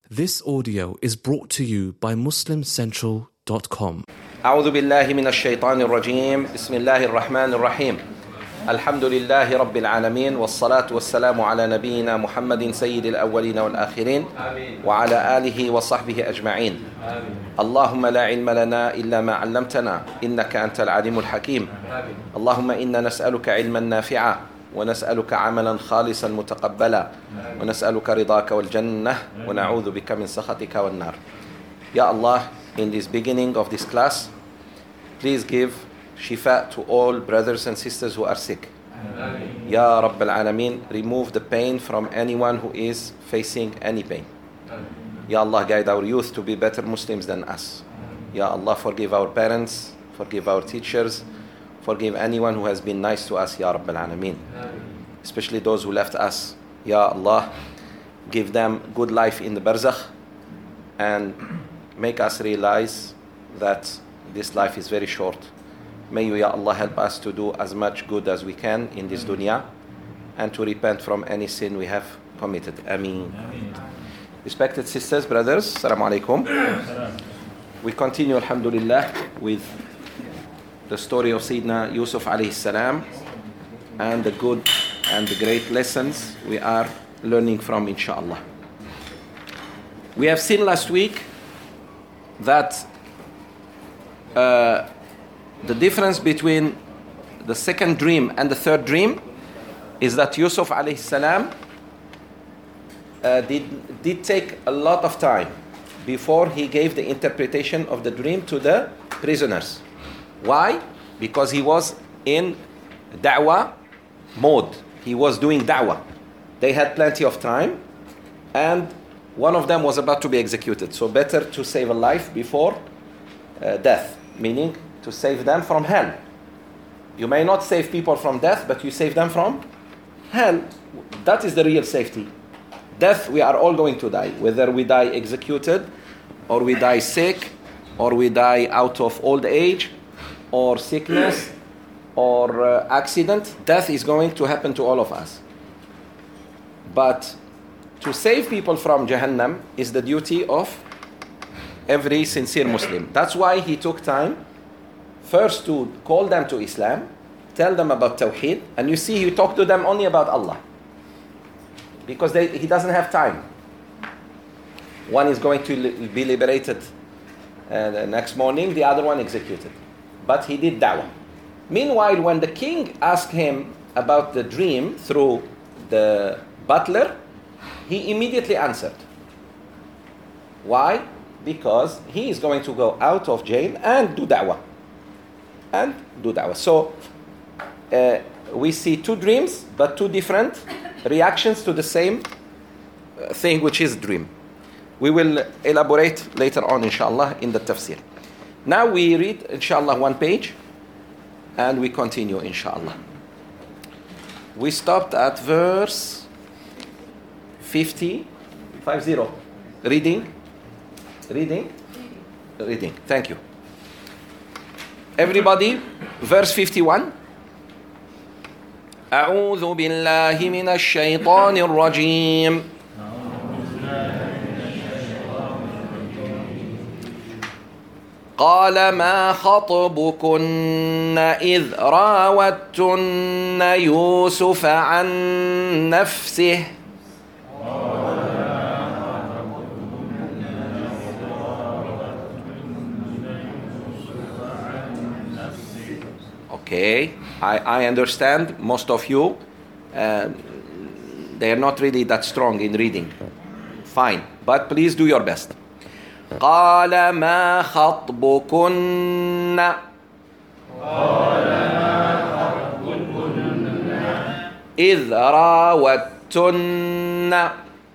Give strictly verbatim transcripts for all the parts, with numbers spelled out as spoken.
This audio is brought to you by muslim central dot com. أعوذ بالله من الشيطان الرجيم بسم الله الرحمن الرحيم الحمد لله رب العالمين والصلاة والسلام على نبينا محمد سيد الأولين والآخرين وعلى آله وصحبه أجمعين اللهم لا علم لنا إلا ما علمتنا إنك أنت العليم الحكيم اللهم إنا نسألك علما نافعا ونسألك عملا خالصا متقبلا ونسألك رضاك والجنة ونعوذ بك من سخطك والنار. Ya Allah, in this beginning of this class, please give shifa to all brothers and sisters who are sick. Amen. Ya Rabb al-Alameen, remove the pain from anyone who is facing any pain. Amen. Ya Allah, guide our youth to be better Muslims than us. Amen. Ya Allah, forgive our parents, forgive our teachers, forgive anyone who has been nice to us, Ya Rabb al-Alameen. Especially those who left us. Ya Allah, give them good life in the barzakh and make us realize that this life is very short. May you, Ya Allah, help us to do as much good as we can in this dunya and to repent from any sin we have committed. Ameen. Respected sisters, brothers, Assalamu alaikum. We continue, alhamdulillah, with the story of Sayyidina Yusuf alayhi salam and the good and the great lessons we are learning from, inshallah. We have seen last week that uh, the difference between the second dream and the third dream is that Yusuf alayhi salam uh, did, did take a lot of time before he gave the interpretation of the dream to the prisoners. Why? Because he was in da'wah mode. He was doing da'wah. They had plenty of time and one of them was about to be executed. So better to save a life before uh, death, meaning to save them from hell. You may not save people from death, but you save them from hell. That is the real safety. Death, we are all going to die. Whether we die executed, or we die sick, or we die out of old age, or sickness, or uh, accident, death is going to happen to all of us. But to save people from Jahannam is the duty of every sincere Muslim. That's why he took time first to call them to Islam, tell them about Tawheed, and you see he talked to them only about Allah. Because they, he doesn't have time. One is going to li- be liberated uh, the next morning, the other one executed. But he did da'wah. Meanwhile, when the king asked him about the dream through the butler, he immediately answered. Why? Because he is going to go out of jail and do da'wah. And do da'wah. So, uh, we see two dreams, but two different reactions to the same thing, which is dream. We will elaborate later on, inshallah, in the tafsir. Now we read, inshallah, one page, and we continue, inshallah. We stopped at verse fifty, five zero. Reading? Reading? Reading. Thank you. Everybody, verse fifty-one. أعوذ بالله من الشيطان الرجيم قال ما خطبكن إذ راوتن يوسف عن نفسه Okay, I, I understand most of you, uh, they are not really that strong in reading. Fine, but please do your best. قال ما خطبكن إذ راوتن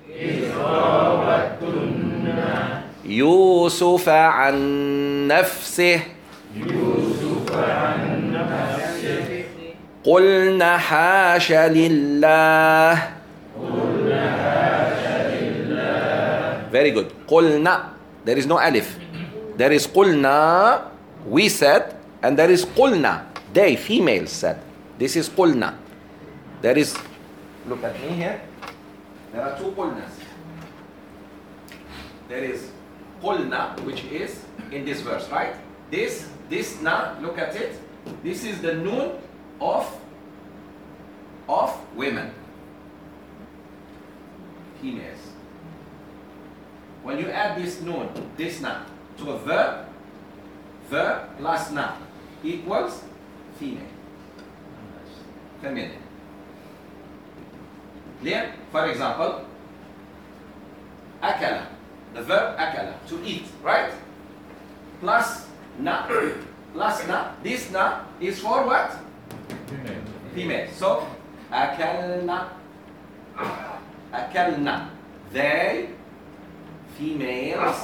يوسف عن نفسه قلنا حاش لله. Very good. قلنا. There is no alif. There is قلنا, we said, and there is قلنا, they, females said. This is قلنا. There is, look at me here. There are two قلnas. there is qulna, which is in this verse, right? This, this na, look at it. This is the noon of, of women, females. When you add this noon, this na, to a verb, verb plus na equals female, feminine. Clear? For example, akala, the verb akala, to eat, right? Plus na, plus na, this na is for what? Female. Female. So, akalna, akalna, they, females,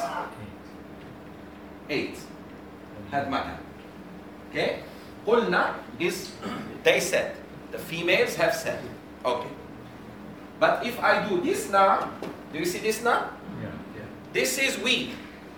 ate, had makan. Okay? Qulna is, they said, the females have said. Okay. But if I do this now, do you see this now? Yeah, yeah. This is we.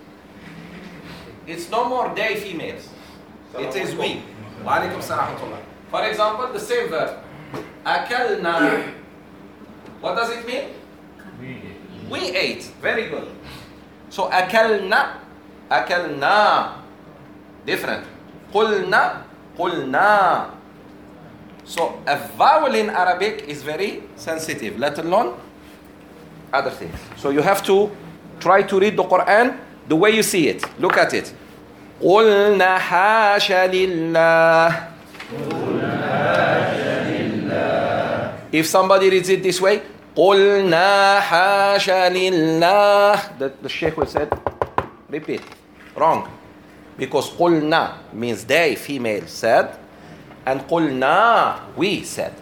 It's no more they females. It is we. Wa alaikum salam. For example, the same verb. Akalna. What does it mean? We ate. We ate. Very good. So akalna, akalna. Different. Qulna, qulna. So a vowel in Arabic is very sensitive, let alone other things. So you have to try to read the Quran the way you see it. Look at it. قُلْنَا حَاشَ لِلَّهِ. If somebody reads it this way, قُلْنَا حَاشَ لِلَّهِ, the, the Shaykh will say, repeat. Wrong. Because قُلْنَا means they, female, said. And قُلْنَا, we said.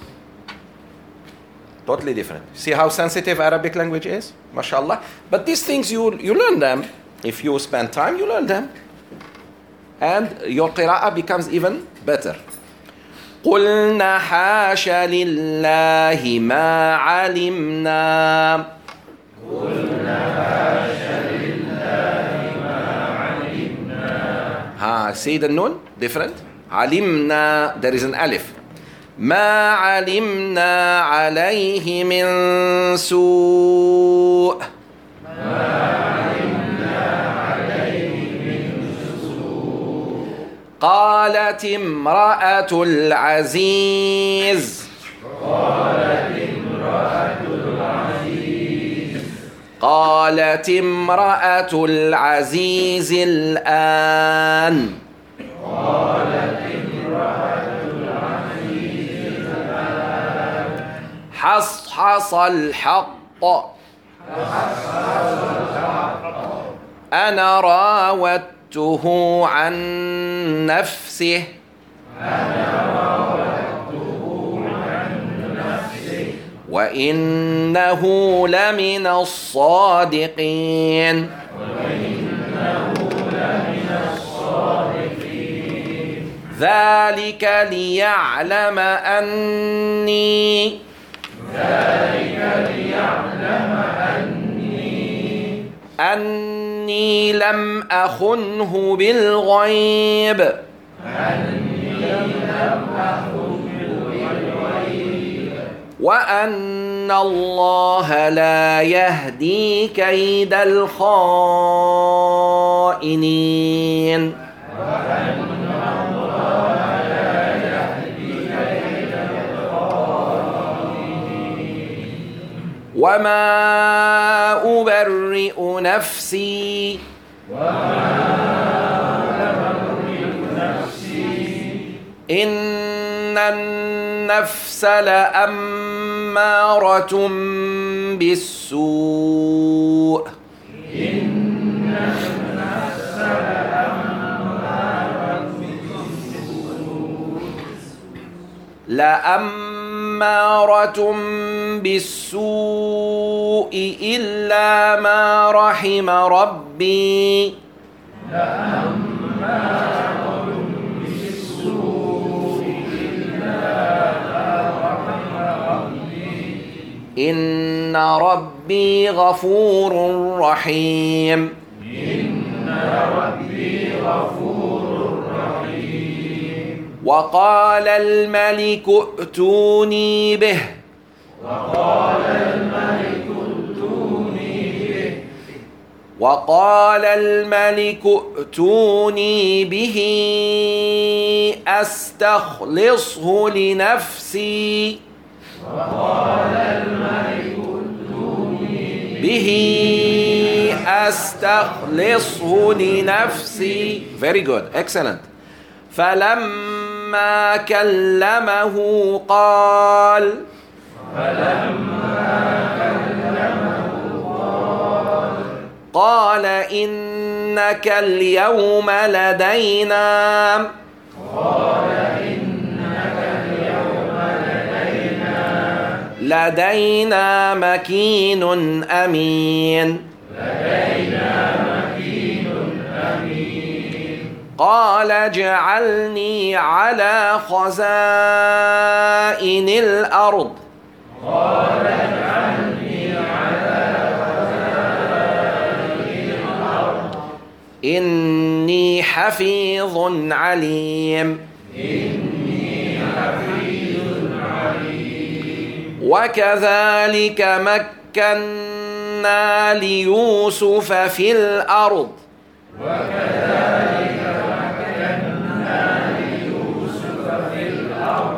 Totally different. See how sensitive Arabic language is? MashaAllah. But these things, you, you learn them. If you spend time, you learn them. And your qira'ah becomes even better. قُلْنَا حَاشَ لِلَّهِ مَا عَلِمْنَا. قُلْنَا حَاشَ لِلَّهِ مَا عَلِمْنَا. Ha, see the noon? Different? علمنا, there is an alif. ما علمنا عليه من سوء. ما علمنا عليه من سوء. قالت امرأة العزيز. قالت امرأة العزيز. قالت امرأة العزيز الآن. قالت امرأة العزيز الآن. حصحص الحق. حصحص الحق. أنا راودته عن نفسه. أنا راودته عن نفسه. وإنه لمن الصادقين. وإنه لمن الصادقين. ذلك ليعلم أني ذلك ليعلم أني أني لم أخنه بالغيب. أني لم أخنه بالغيب. وأن الله لا يهدي كيد الخائنين. وما أبرئ نفسي. إن النفس لأمارة بالسوء. إن النفس لأمارة بالسوء. لأمارة بالسوء إلا ما رحم ربي. لأمارة بالسوء إلا ما رحم ربي. إن ربي غفور رحيم. إن ربي غفور رحيم. وقال الملك ائتوني به. وقال الملك ائتوني به. وقال الملك ائتوني به أستخلصه لنفسي وقال الملك ائتوني به أستخلصه لنفسي. Very good, excellent. فلما كلمه قال فلما كلمه قال قال إنك اليوم لدينا قال إنك اليوم لدينا لدينا مكين أمين لدينا مكين أمين. قال اجعلني على خزائن الأرض قال اجعلني على خزائن الأرض إني حفيظ عليم إني حفيظ عليم. وكذلك مكنا ليوسف في الأرض وكذلك مكنا ليوسف في الأرض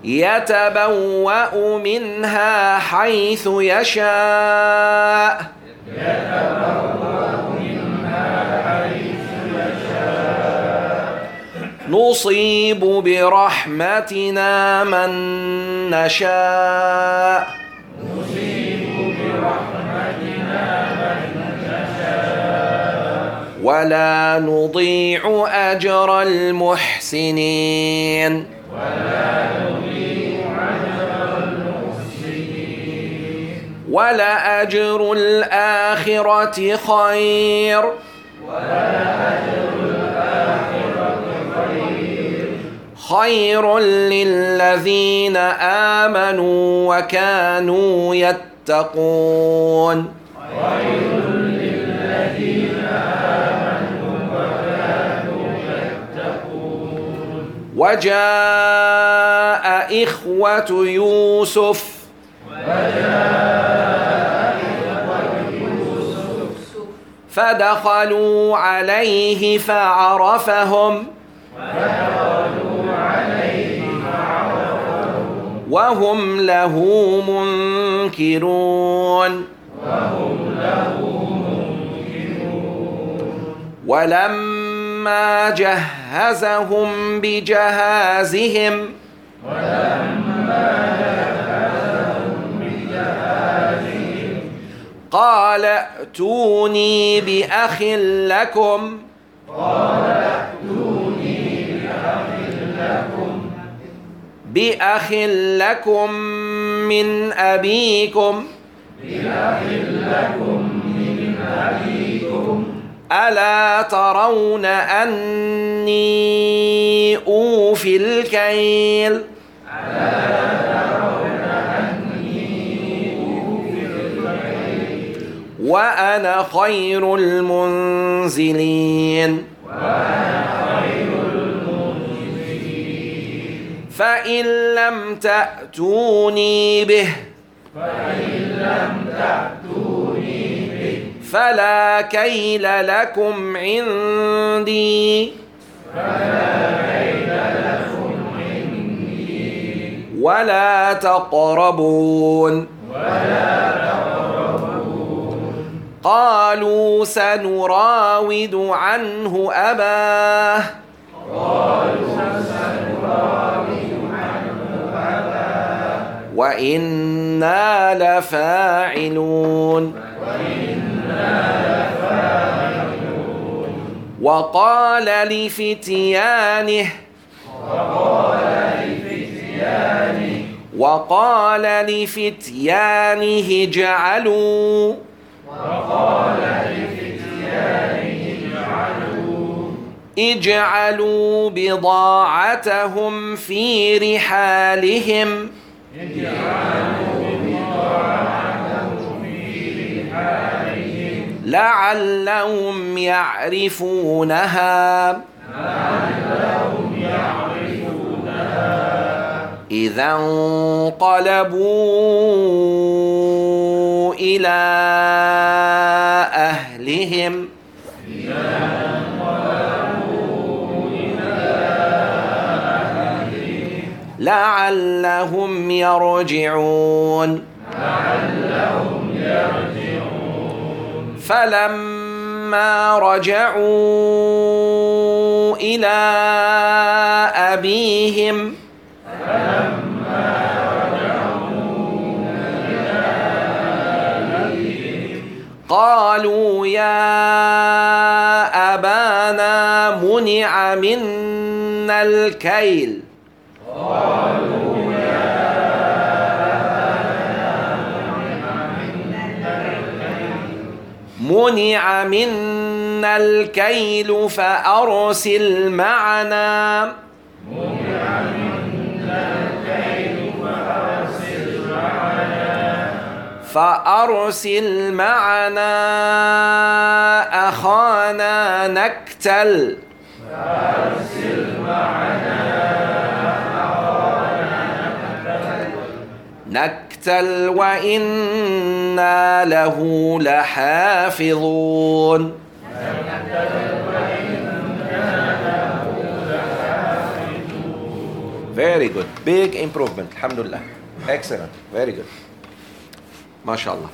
يتبوأ منها حيث يشاء يتبوأ منها حيث يشاء نصيب برحمتنا من نشاء نصيب برحمتنا من نشاء ولا نضيع أجر المحسنين ولا ولأجر الآخرة خير ولأجر الآخرة خير خير للذين آمنوا وكانوا يتقون خير للذين آمنوا وكانوا يتقون. وجاء إخوة يوسف فدخلوا عليه فعرفهم وهم له منكرون ولما جهزهم بجهازهم قال ائتوني بأخ لكم قال ائتوني بأخ لكم بأخ لكم من أبيكم بأخ لكم من أبيكم ألا ترون أني أوفي الكيل وأنا خير المنزلين وأنا خير المنزلين. فإن لم تأتوني به فإن لم تأتوني به فلا كيل لكم عندي فلا كيل لكم عندي ولا تقربون ولا قالوا سنراود عنه أباه قالوا سنراود عنه أباه وإنا لفاعلون وإنا لفاعلون. وقال لفتيانه وقال لفتيانه وقال لفتيانه اجعلوا وقال لفتيانه اجعلوا اجعلوا بضاعتهم في رحالهم اجعلوا بضاعتهم في رحالهم لعلهم يعرفونها لعلهم يعرفونها إذا انقلبوا إلى أهلهم لعلهم يرجعون فلما رجعوا إلى أبيهم قالوا يا أبانا منع منا الكيل منع منا الكيل فأرسل معنا فأرسل معنا أخانا نكتل نكتل وإنا له لحافظون. Very good. Big improvement. Alhamdulillah. Excellent. Very good. MashaAllah.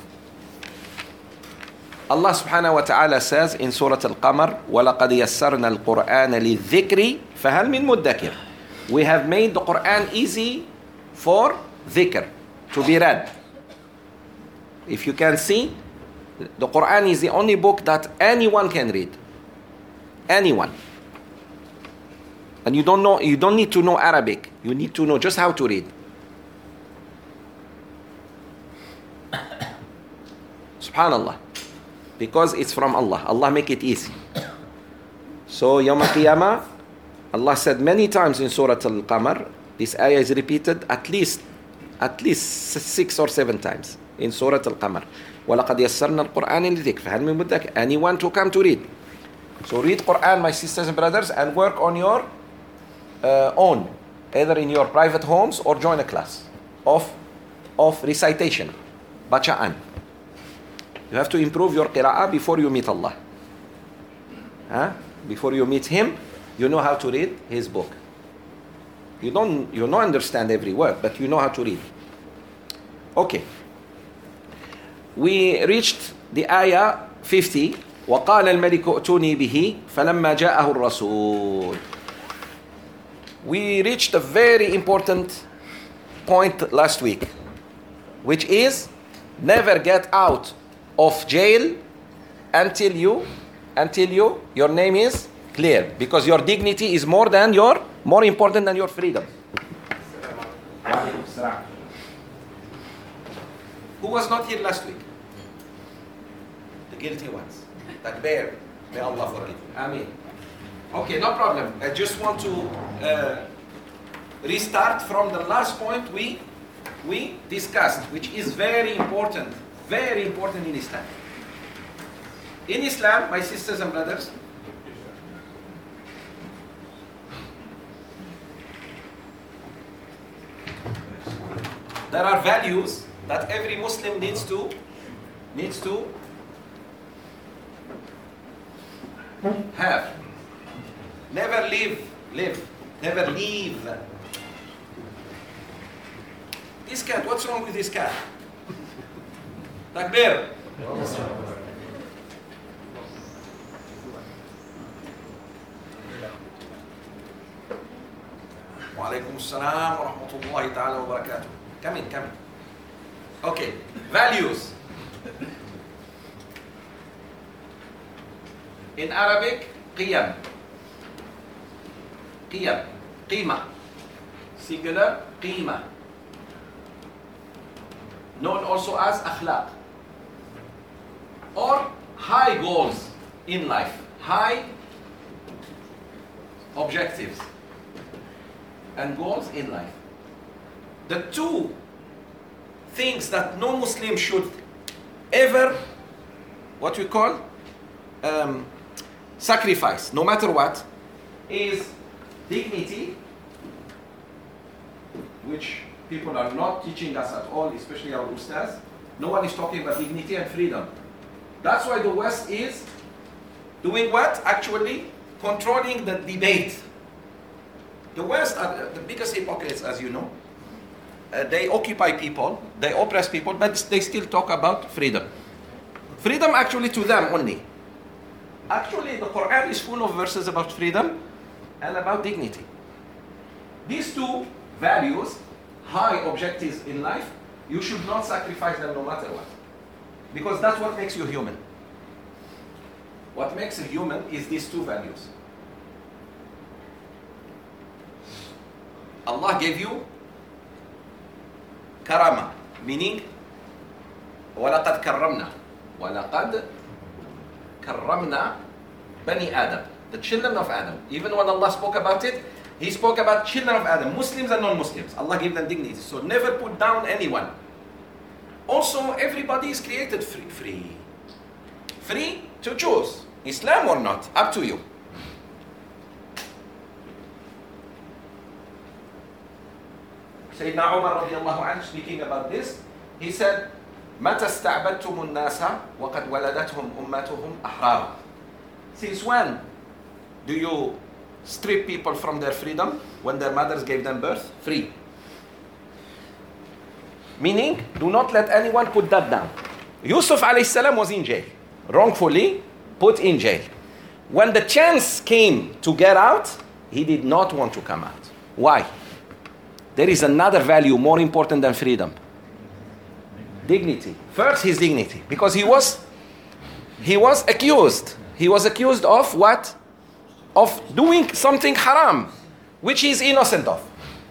Allah subhanahu wa ta'ala says in Surah Al-Qamar, وَلَقَدْ يَسَّرْنَا الْقُرْآنَ لِلذِّكْرِ فَهَلْ مِن مُدَّكِرٍ. We have made the Quran easy for dhikr, to be read. If you can see, the Quran is the only book that anyone can read. Anyone. And you don't know, you don't need to know Arabic. You need to know just how to read. Subhanallah. Because it's from Allah. Allah make it easy. So, Yawm al-Qiyamah, Allah said many times in Surah Al-Qamar, this ayah is repeated at least, at least six or seven times in Surah Al-Qamar. وَلَقَدْ يَسَّرْنَا الْقُرْآنِ لِلذِّكْرِ فَهَلْ مِن مُدَّكِرٍ. Anyone to come to read. So read Quran, my sisters and brothers, and work on your uh, own, either in your private homes or join a class of, of recitation, bacaan. You have to improve your qira'ah before you meet Allah. Huh? Before you meet Him, you know how to read His book. You don't, you don't understand every word, but you know how to read. Okay. We reached the ayah fifty. وَقَالَ الْمَلِكُ ائْتُونِي بِهِ فَلَمَّا جَاءَهُ الرَّسُولُ. We reached a very important point last week, which is never get out of jail until you, until you, your name is clear, because your dignity is more than your, more important than your freedom. Who was not here last week? The guilty ones. Takbir. May Allah forgive. Ameen. Okay, no problem. I just want to uh, restart from the last point we we discussed, which is very important, very important in Islam. In Islam, my sisters and brothers, there are values that every Muslim needs to needs to have. Never leave, live, never leave. This cat, what's wrong with this cat? Takbir. Wa alaikum assalam wa rahmatullahi ta'ala wa barakatuh. Come in, come in. Okay, values. In Arabic, qiyam. Qiyam. Qima. Singular, qima. Known also as akhlaq. Or high goals in life. High objectives and goals in life. The two things that no Muslim should ever, what we call, um, sacrifice, no matter what, is dignity, which people are not teaching us at all, especially our ustaz. No one is talking about dignity and freedom. That's why the West is doing what? Actually controlling the debate. The West are the biggest hypocrites, as you know. Uh, they occupy people, they oppress people, but they still talk about freedom. Freedom actually to them only. Actually, the Quran is full of verses about freedom and about dignity. These two values, high objectives in life, you should not sacrifice them no matter what. Because that's what makes you human. What makes a human is these two values. Allah gave you karama, meaning وَلَقَدْ كَرَّمْنَا وَلَقَدْ كَرَّمْنَا بَنِي Adam, the children of Adam. Even when Allah spoke about it, He spoke about children of Adam, Muslims and non-Muslims. Allah gave them dignity. So never put down anyone. Also, everybody is created free. Free, free to choose Islam or not. Up to you. Sayyidina Umar radiallahu anhu speaking about this, he said, مَتَى اسْتَعْبَدْتُمُ النَّاسَ وَقَدْ وَلَدَتْهُمْ أُمَّتُهُمْ أَحْرَارًا. Since when do you strip people from their freedom? When their mothers gave them birth? Free. Meaning, do not let anyone put that down. Yusuf alayhi salam was in jail, wrongfully put in jail. When the chance came to get out, he did not want to come out. Why? There is another value more important than freedom. Dignity. First, his dignity. Because he was, he was accused. He was accused of what? Of doing something haram, which he is innocent of.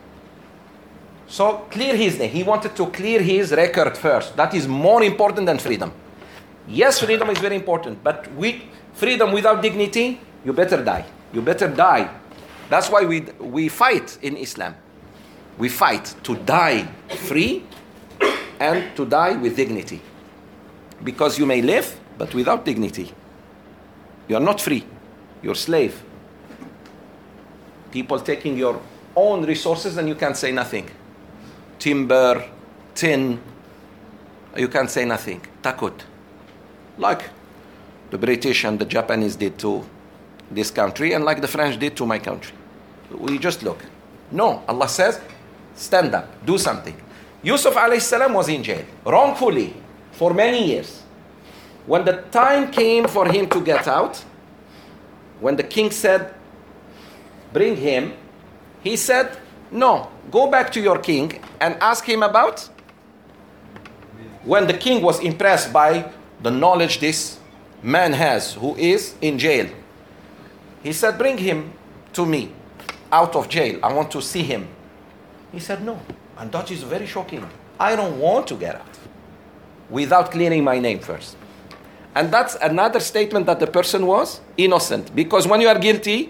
So clear his name. He wanted to clear his record first. That is more important than freedom. Yes, freedom is very important, but with freedom without dignity, you better die. You better die. That's why we we fight in Islam. We fight to die free and to die with dignity. Because you may live, but without dignity. You are not free. You're a slave. People taking your own resources and you can't say nothing. Timber, tin, you can't say nothing. Takut. Like the British and the Japanese did to this country and like the French did to my country. We just look. No, Allah says, stand up, do something. Yusuf alayhi salam was in jail, wrongfully, for many years. When the time came for him to get out, when the king said, bring him, he said, no, go back to your king and ask him about. When the king was impressed by the knowledge this man has, who is in jail, he said, bring him to me, out of jail. I want to see him. He said, no. And that is very shocking. I don't want to get out without clearing my name first. And that's another statement that the person was innocent. Because when you are guilty,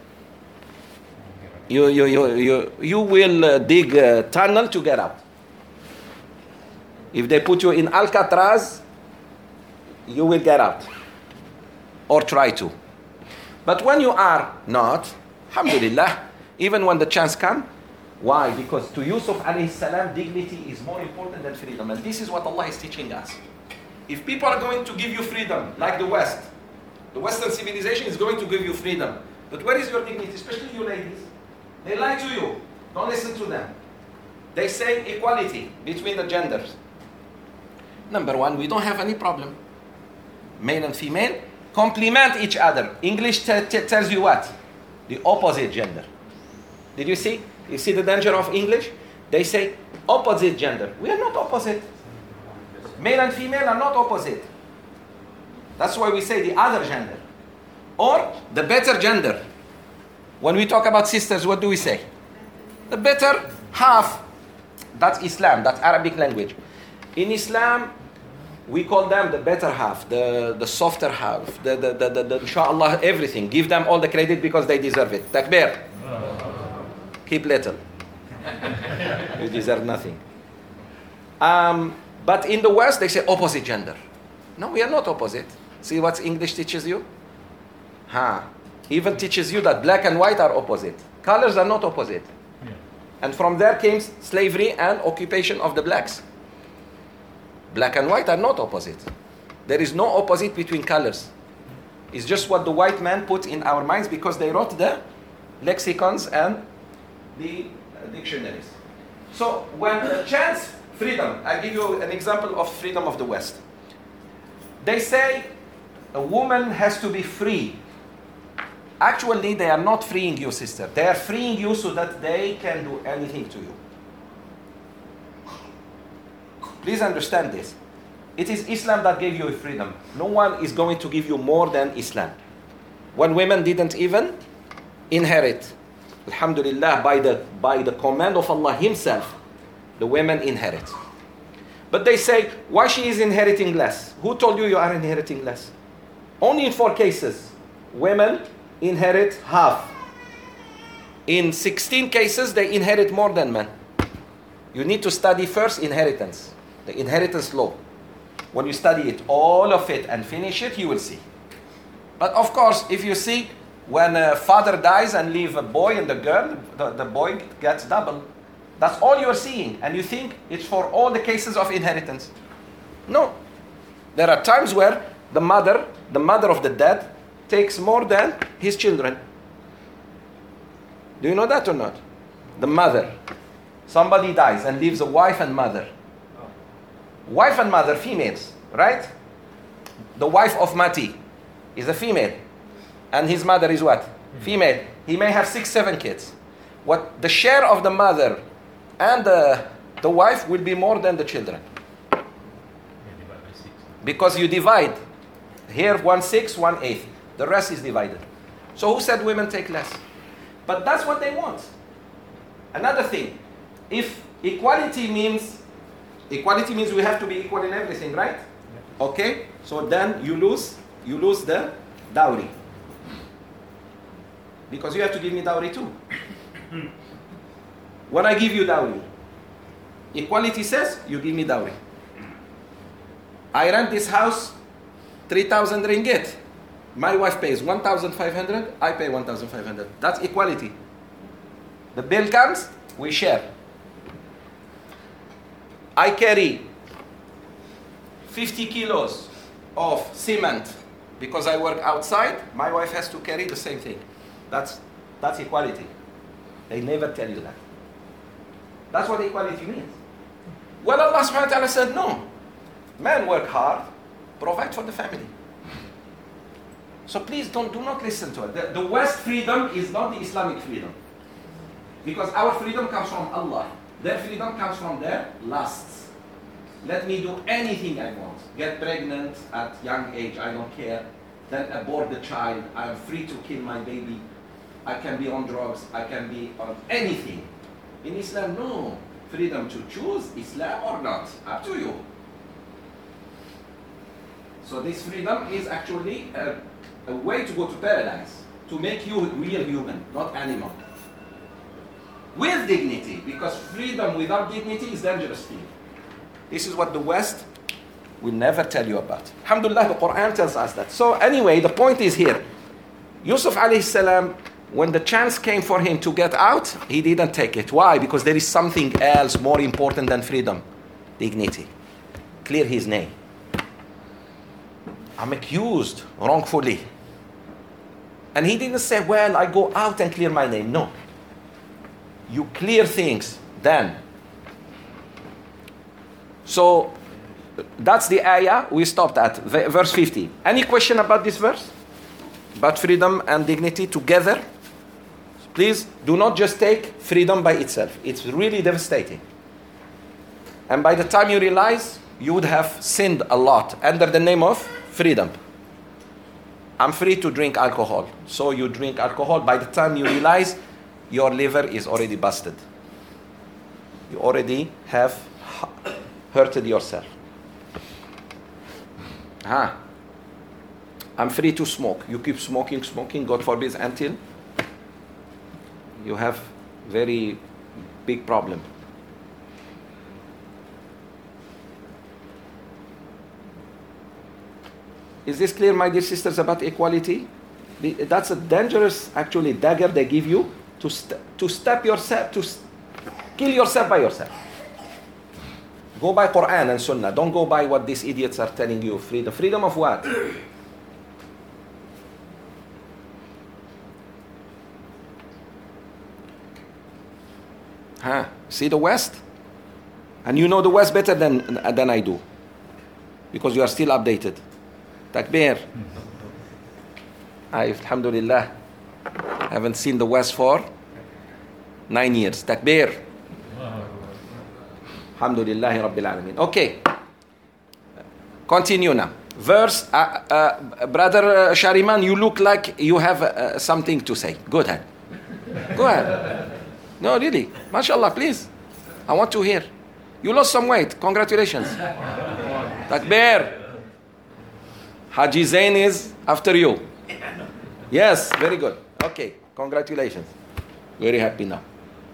you, you, you, you, you will uh, dig a tunnel to get out. If they put you in Alcatraz, you will get out. Or try to. But when you are not, alhamdulillah, even when the chance comes, why? Because to Yusuf alayhi salam, dignity is more important than freedom. And this is what Allah is teaching us. If people are going to give you freedom, like the West, the Western civilization is going to give you freedom. But where is your dignity? Especially you ladies. They lie to you. Don't listen to them. They say equality between the genders. Number one, we don't have any problem. Male and female complement each other. English t- t- tells you what? The opposite gender. Did you see? You see the danger of English? They say opposite gender. We are not opposite. Male and female are not opposite. That's why we say the other gender. Or the better gender. When we talk about sisters, what do we say? The better half. That's Islam, that's Arabic language. In Islam, we call them the better half, the, the softer half, the, the, the, the, the inshallah, everything. Give them all the credit because they deserve it. Takbir. Keep little. You deserve nothing. Um, but in the West, they say opposite gender. No, we are not opposite. See what English teaches you? Ha. Even teaches you that black and white are opposite. Colors are not opposite. Yeah. And from there came slavery and occupation of the blacks. Black and white are not opposite. There is no opposite between colors. It's just what the white man put in our minds because they wrote the lexicons and the dictionaries. So when the chance freedom, I'll give you an example of freedom of the West. They say a woman has to be free. Actually, they are not freeing you, sister. They are freeing you so that they can do anything to you. Please understand this. It is Islam that gave you freedom. No one is going to give you more than Islam. When women didn't even inherit, alhamdulillah, by the, by the command of Allah Himself, the women inherit. But they say, why she is inheriting less? Who told you you are inheriting less? Only in four cases, women inherit half. In sixteen cases, they inherit more than men. You need to study first inheritance, the inheritance law. When you study it, all of it, and finish it, you will see. But of course, if you see, when a father dies and leave a boy and a girl, the, the boy gets double. That's all you're seeing. And you think it's for all the cases of inheritance. No. There are times where the mother, the mother of the dead, takes more than his children. Do you know that or not? The mother. Somebody dies and leaves a wife and mother. Wife and mother, females, right? The wife of Mati is a female. And his mother is what? Female. He may have six, seven kids. What the share of the mother and the, the wife will be more than the children. Because you divide. Here, one sixth, one eighth. The rest is divided. So who said women take less? But that's what they want. Another thing, if equality means, equality means we have to be equal in everything, right? Okay, so then you lose, you lose the dowry. Because you have to give me dowry too. When I give you dowry, equality says you give me dowry. I rent this house, three thousand ringgit. My wife pays one thousand five hundred, I pay one thousand five hundred. That's equality. The bill comes, we share. I carry fifty kilos of cement because I work outside. My wife has to carry the same thing. That's, that's equality. They never tell you that. That's what equality means. Well, Allah subhanahu wa ta'ala said, no. Men work hard, provide for the family. So please don't, do not listen to it. The, the West freedom is not the Islamic freedom. Because our freedom comes from Allah. Their freedom comes from their lusts. Let me do anything I want. Get pregnant at young age, I don't care. Then abort the child. I am free to kill my baby. I can be on drugs. I can be on anything. In Islam, no. Freedom to choose Islam or not. Up to you. So this freedom is actually a, a way to go to paradise. To make you real human, not animal. With dignity. Because freedom without dignity is dangerous thing. This is what the West will never tell you about. Alhamdulillah, the Quran tells us that. So anyway, the point is here. Yusuf alayhi salam, when the chance came for him to get out, he didn't take it. Why? Because there is something else more important than freedom. Dignity. Clear his name. I'm accused wrongfully. And he didn't say, well, I go out and clear my name. No. You clear things then. So that's the ayah we stopped at, verse fifty. Any question about this verse? About freedom and dignity together? Please do not just take freedom by itself. It's really devastating. And by the time you realize, you would have sinned a lot under the name of freedom. I'm free to drink alcohol. So you drink alcohol. By the time you realize, your liver is already busted. You already have hurted yourself. Ah. I'm free to smoke. You keep smoking, smoking, God forbid, until you have very big problem. Is this clear, my dear sisters, about equality? That's a dangerous, actually, dagger they give you to st- to step yourself, to st- kill yourself by yourself. Go by Quran and Sunnah. Don't go by what these idiots are telling you. Freedom. Freedom of what? Huh? See the West? And you know the West better than, than I do. Because you are still updated. Takbir. I, alhamdulillah, haven't seen the West for nine years. Takbir. Alhamdulillahi Rabbil Alameen. Okay. Continue now. Verse, uh, uh, Brother Shariman, you look like you have uh, something to say. Go ahead. Go ahead. No, really. MashaAllah, please. I want to hear. You lost some weight. Congratulations. Takbir. Haji Zain is after you. Yes, very good. Okay, congratulations. Very happy now.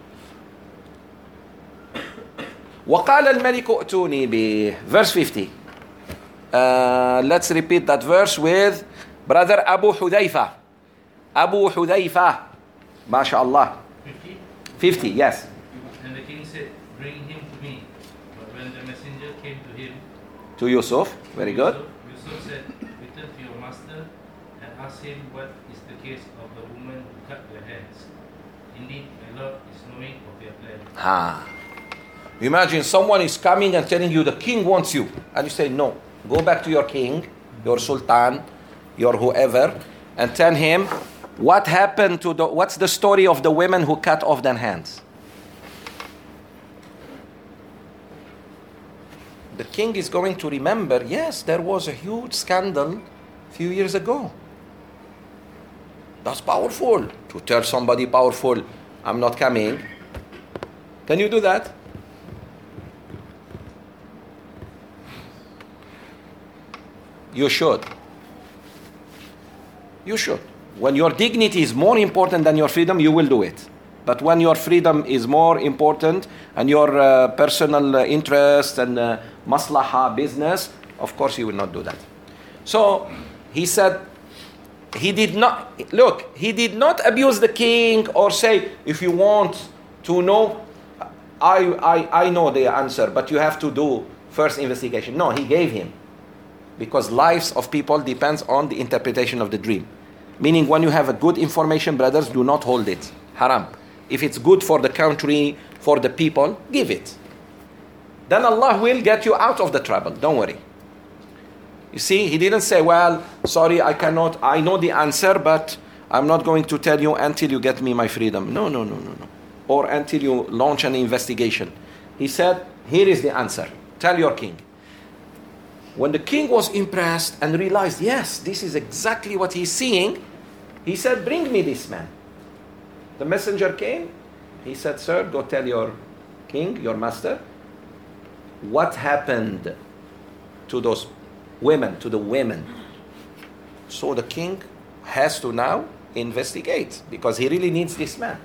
وقال الملك ائتوني به. Verse fifty. Uh, let's repeat that verse with Brother Abu Hudayfa. Abu Hudayfa. MashaAllah. fifty? fifty, yes. And the king said, bring him to me. But when the messenger came to him, To Yusuf. Very good. Yusuf, Yusuf said, return to your master and ask him what is the case of the woman who cut their hands. Indeed, my Lord is knowing of their plan. Ah. Imagine someone is coming and telling you the king wants you. And you say, no. Go back to your king, your sultan, your whoever, and tell him what happened to the, what's the story of the women who cut off their hands. The king is going to remember, yes, there was a huge scandal a few years ago. That's powerful. To tell somebody powerful, I'm not coming. Can you do that? You should. You should. When your dignity is more important than your freedom, you will do it. But when your freedom is more important and your uh, personal uh, interest and uh, maslaha business, of course you will not do that. So he said, he did not, look, he did not abuse the king or say, if you want to know, I, I, I know the answer, but you have to do first investigation. No, he gave him. Because lives of people depends on the interpretation of the dream. Meaning when you have a good information, brothers, do not hold it. Haram. If it's good for the country, for the people, give it. Then Allah will get you out of the trouble. Don't worry. You see, he didn't say, well, sorry, I cannot, I know the answer, but I'm not going to tell you until you get me my freedom. No, no, no, no, no. Or until you launch an investigation. He said, here is the answer. Tell your king. When the king was impressed and realized, yes, this is exactly what he's seeing, he said, bring me this man. The messenger came. He said, sir, go tell your king, your master, what happened to those women, to the women. So the king has to now investigate because he really needs this man.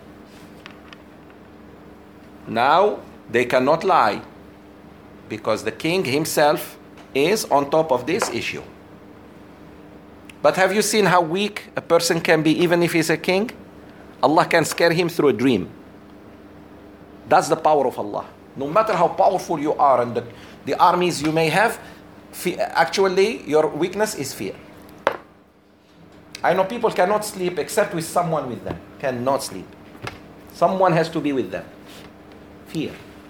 Now they cannot lie because the king himself is on top of this issue. But have you seen how weak a person can be even if he's a king? Allah can scare him through a dream. That's the power of Allah. No matter how powerful you are and the, the armies you may have, fe- actually your weakness is fear. I know people cannot sleep except with someone with them. Cannot sleep. Someone has to be with them. Fear.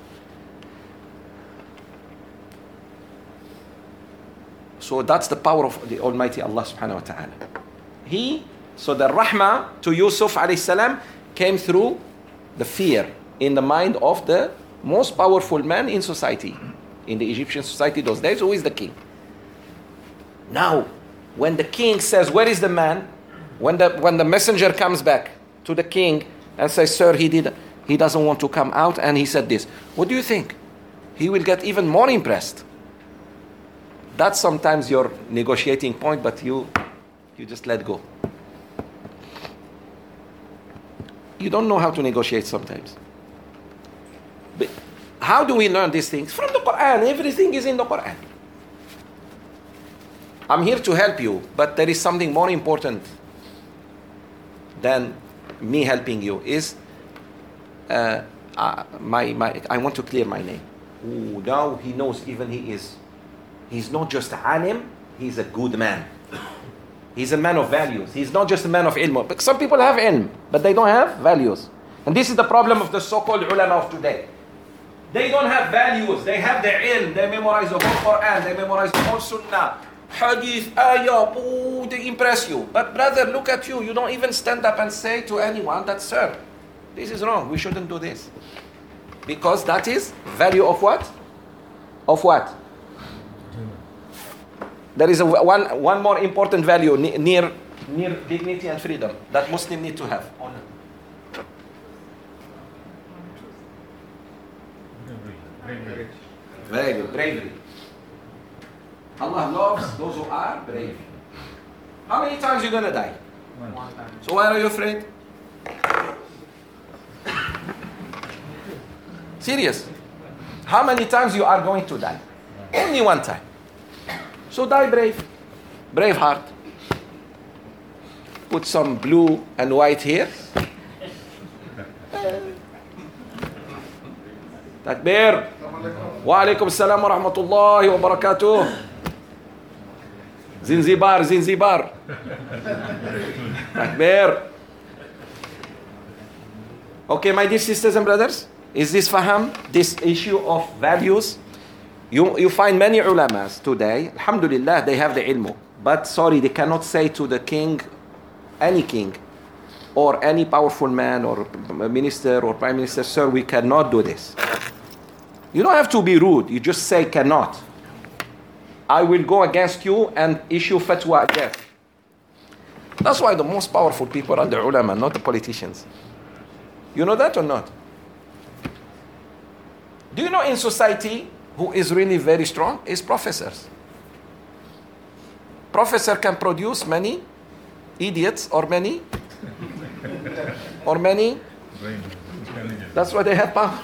So that's the power of the Almighty Allah subhanahu wa ta'ala. He, so the rahmah to Yusuf alayhi salam came through the fear in the mind of the most powerful man in society, in the Egyptian society those days, who is the king. Now, when the king says, where is the man? When the, when the messenger comes back to the king and says, sir, he did, he doesn't want to come out, and he said this. What do you think? He will get even more impressed. That's sometimes your negotiating point, but you, you just let go. You don't know how to negotiate sometimes. But how do we learn these things? From the Quran. Everything is in the Quran. I'm here to help you, but there is something more important than me helping you. Is uh, uh, my my? I want to clear my name. ooh, now he knows even he is, he's not just alim, he's a good man. He's a man of values. He's not just a man of ilm. But some people have ilm, but they don't have values. And this is the problem of the so-called ulama of today. They don't have values. They have their ilm. They memorize the whole Quran. They memorize the whole Sunnah. Hadith, ayah, ooh, they impress you. But brother, look at you. You don't even stand up and say to anyone that, sir, this is wrong. We shouldn't do this. Because that is value of what? Of what? There is a one, one more important value near, near dignity and freedom that Muslims need to have. Honor. Bravery. Very good. Bravery. Allah loves those who are brave. How many times are you going to die? One time. So why are you afraid? Serious. How many times you are going to die? Only one time. So die brave. Brave heart. Put some blue and white here. Takbir. Wa alaikum assalam wa rahmatullahi wa barakatuh. Zinzibar, Zinzibar. Takbir. Okay, my dear sisters and brothers, is this faham? This issue of values? You, you find many ulamas today, alhamdulillah, they have the ilmu. But sorry, they cannot say to the king, any king, or any powerful man, or minister, or prime minister, sir, we cannot do this. You don't have to be rude. You just say cannot. I will go against you and issue fatwa against. That's why the most powerful people are the ulama, not the politicians. You know that or not? Do you know in society who is really very strong is professors? Professor can produce many idiots or many or many. That's why they have power.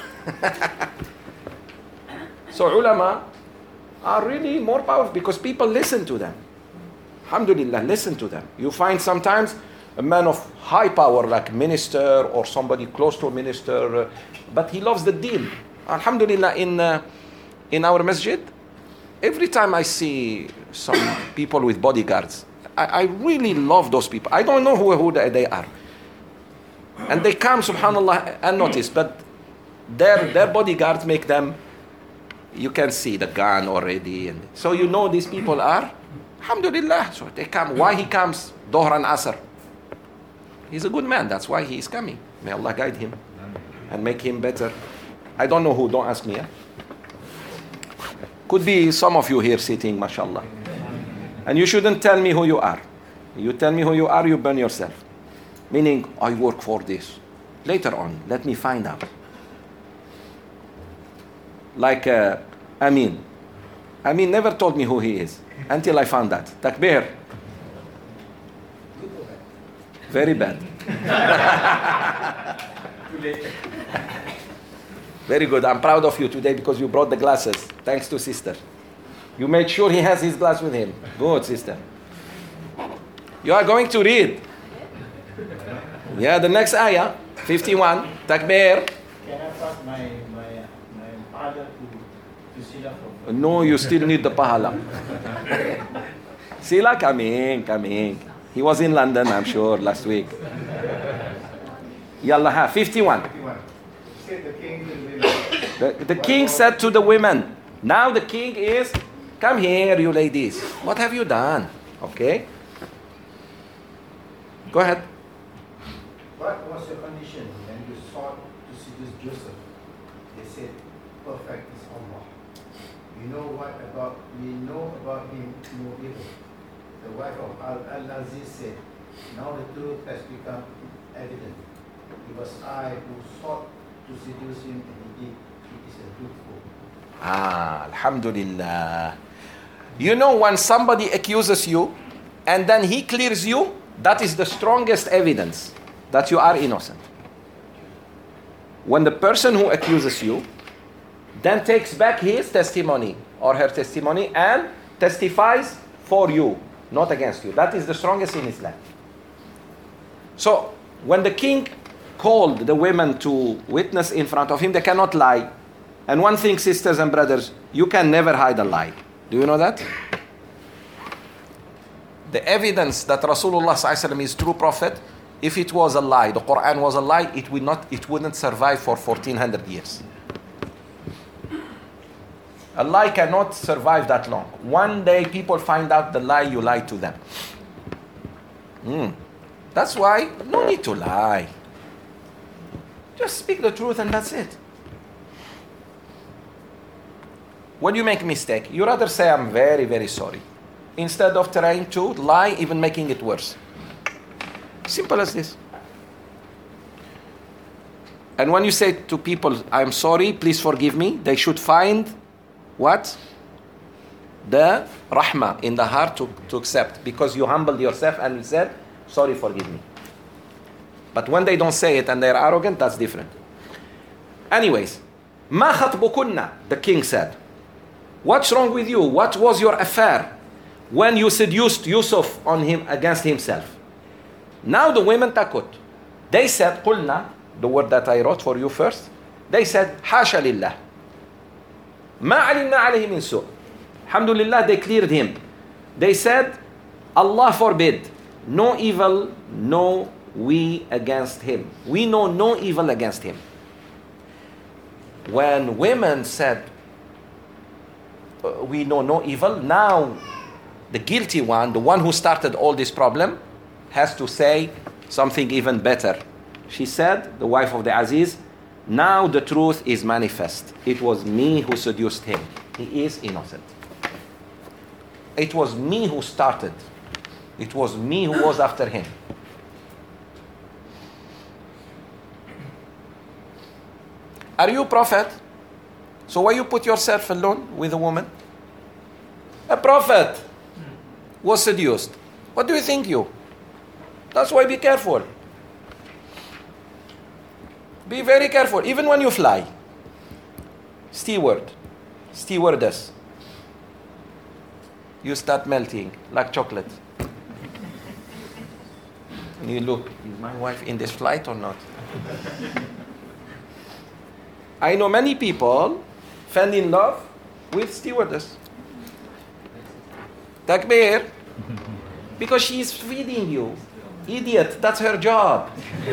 So ulama are really more powerful because people listen to them. Alhamdulillah, listen to them. You find sometimes a man of high power like minister or somebody close to a minister, uh, but he loves the deen. Alhamdulillah, in uh, in our masjid, every time I see some people with bodyguards, I, I really love those people. I don't know who, who they are. And they come, subhanallah, unnoticed, but their, their bodyguards make them, you can see the gun already. And so you know these people are, alhamdulillah, so they come. Why he comes? Dhuhr and Asr. He's a good man, that's why he is coming. May Allah guide him and make him better. I don't know who, don't ask me. Eh? Could be some of you here sitting, mashallah. And you shouldn't tell me who you are. You tell me who you are, you burn yourself. Meaning, I work for this. Later on, let me find out. Like uh, Amin. Amin never told me who he is until I found that. Takbir. Very bad. Very good. I'm proud of you today because you brought the glasses. Thanks to sister. You made sure he has his glass with him. Good, sister. You are going to read. Yeah, the next ayah, fifty-one. Takbir. Can I pass my my my father to to Sila for? No, you still need the pahala. Sila coming, coming. He was in London, I'm sure, last week. Yallah, ha, fifty-one. Say the king to the women. The, the king said to the women, now the king is, come here, you ladies. What have you done? Okay. Go ahead. What was your condition when you sought to seduce Joseph? They said, perfect is Allah. You know what about we know about him no evil. The wife of Al-Aziz said, now the truth has become evident. It was I who sought to seduce him, and indeed it is a truthful. Ah, alhamdulillah. You know when somebody accuses you and then he clears you, that is the strongest evidence that you are innocent. When the person who accuses you then takes back his testimony or her testimony and testifies for you, not against you. That is the strongest in Islam. So, when the king called the women to witness in front of him, they cannot lie And one thing, sisters and brothers, you can never hide a lie. Do you know that? The evidence that Rasulullah sallallahu alaihi wasallam is true prophet, if it was a lie, the Quran was a lie, it would not, it wouldn't survive for fourteen hundred years. A lie cannot survive that long. One day people find out the lie, you lied to them. Mm. That's why no need to lie. Just speak the truth and that's it. When you make a mistake, you rather say, I'm very, very sorry, instead of trying to lie, even making it worse. Simple as this. And when you say to people, I'm sorry, please forgive me, they should find what? The rahmah in the heart to, to accept, because you humbled yourself and you said, sorry, forgive me. But when they don't say it and they're arrogant, that's different. Anyways, ma khatbukunna, the king said. What's wrong with you? What was your affair when you seduced Yusuf on him against himself? Now the women takut. They said, qulna, the word that I wrote for you first. They said, hasha lillah. Ma alimna alayhi min su'. Alhamdulillah, they cleared him. They said, Allah forbid, no evil, no we against him. We know no evil against him. When women said, uh, we know no evil, now the guilty one, the one who started all this problem, has to say something even better. She said, the wife of the Aziz, now the truth is manifest. It was me who seduced him. He is innocent. It was me who started. It was me who was after him. Are you a prophet? So why you put yourself alone with a woman? A prophet was seduced. What do you think you? That's why be careful. Be very careful. Even when you fly. Steward. Stewardess. You start melting like chocolate. And you look, is my wife in this flight or not? I know many people fell in love with stewardess. Takbir. Because she is feeding you. Idiot, that's her job. You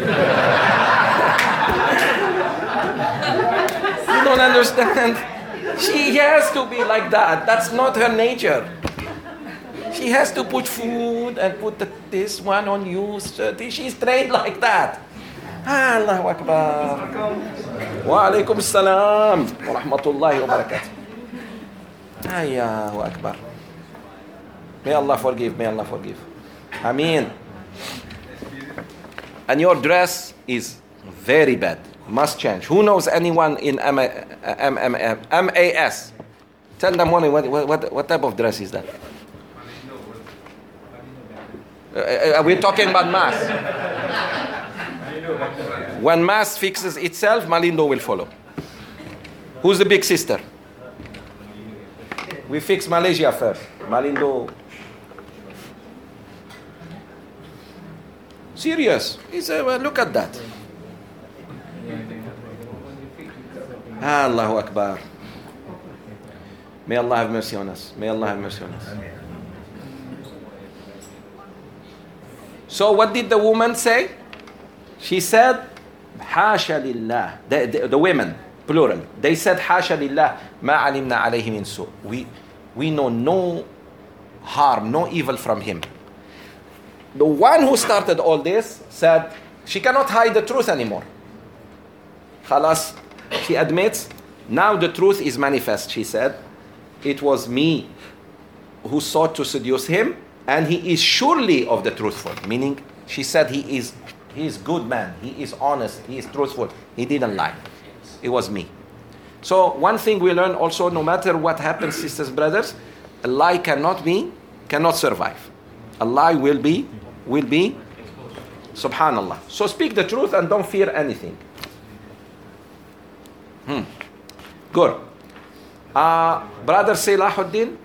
don't understand? She has to be like that. That's not her nature. She has to put food and put the, this one on you. She's trained like that. Allahu Akbar. Wa alaikum salam wa rahmatullahi wa barakatuh. Allahu Akbar. May Allah forgive, may Allah forgive. Ameen. And your dress is very bad. Must change. Who knows anyone in M A S? Tell them what, what, what, what type of dress is that? Uh, we're talking about mass. When mass fixes itself, Malindo will follow. Who's the big sister? We fix Malaysia first. Malindo. Serious. He's, uh, well, look at that. Allahu Akbar. May Allah have mercy on us. May Allah have mercy on us. So what did the woman say? She said, Hasha lillah. The, the, the women, plural. They said, Hasha lillah, ma alimna alayhi min su. We, we know no harm, no evil from him. The one who started all this said, she cannot hide the truth anymore. Khalas, she admits, now the truth is manifest, she said. It was me who sought to seduce him, and he is surely of the truthful. Meaning, she said he is he is good man, he is honest, he is truthful. He didn't lie. It was me. So one thing we learn also, no matter what happens, sisters, brothers, a lie cannot be, cannot survive. A lie will be, will be, subhanallah. So speak the truth and don't fear anything. Hmm. Good. Uh, Brother Salahuddin,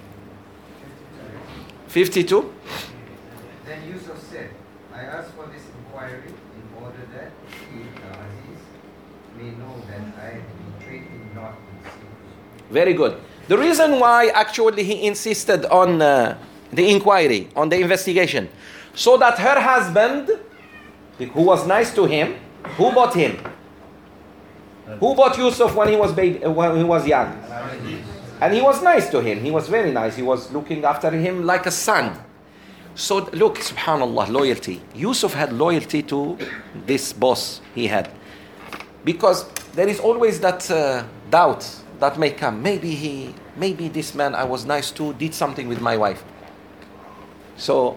fifty-two. Then Yusuf said, I asked for this inquiry in order that he, the Aziz, may know that I betrayed him not in secret. Very good. The reason why actually he insisted on uh, the inquiry, on the investigation, so that her husband, who was nice to him, who bought him? Who bought Yusuf when he was baby, when he was young? And he was nice to him. He was very nice. He was looking after him like a son. So look, subhanallah, loyalty. Yusuf had loyalty to this boss he had. Because there is always that uh, doubt that may come. Maybe he, maybe this man I was nice to did something with my wife. So,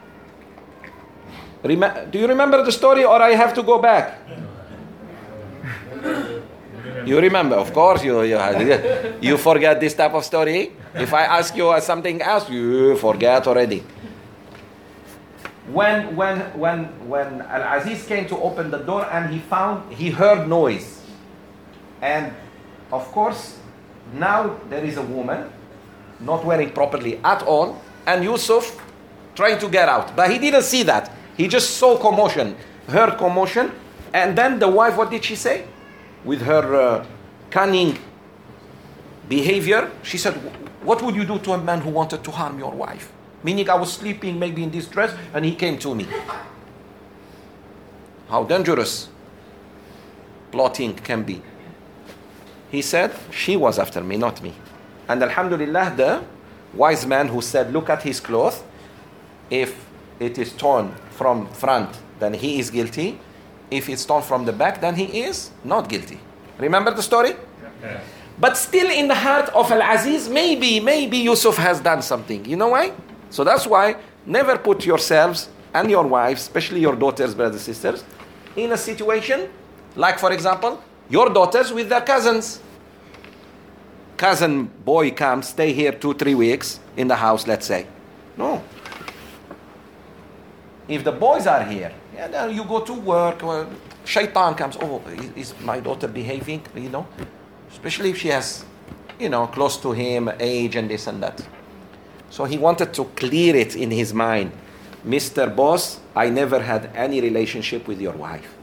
rem- do you remember the story or I have to go back? You remember, of course, you, you you forget this type of story. If I ask you something else, you forget already. When when when when Al-Aziz came to open the door and he found he heard noise, and of course now there is a woman not wearing properly at all, and Yusuf trying to get out, but he didn't see that. He just saw commotion, heard commotion, and then the wife, what did she say? With her uh, cunning behavior, she said, what would you do to a man who wanted to harm your wife? Meaning I was sleeping maybe in this dress and he came to me. How dangerous plotting can be. He said, she was after me, not me. And alhamdulillah, the wise man who said, look at his cloth. If it is torn from front, then he is guilty. If it's torn from the back, then he is not guilty. Remember the story? Yeah. But still in the heart of Al-Aziz, maybe, maybe Yusuf has done something. You know why? So that's why never put yourselves and your wives, especially your daughters, brothers and sisters, in a situation like, for example, your daughters with their cousins. Cousin boy comes, stay here two, three weeks in the house, let's say. No. If the boys are here, yeah, then you go to work, well, shaitan comes, oh, is, is my daughter behaving, you know? Especially if she has, you know, close to him, age and this and that. So he wanted to clear it in his mind. Mister Boss, I never had any relationship with your wife.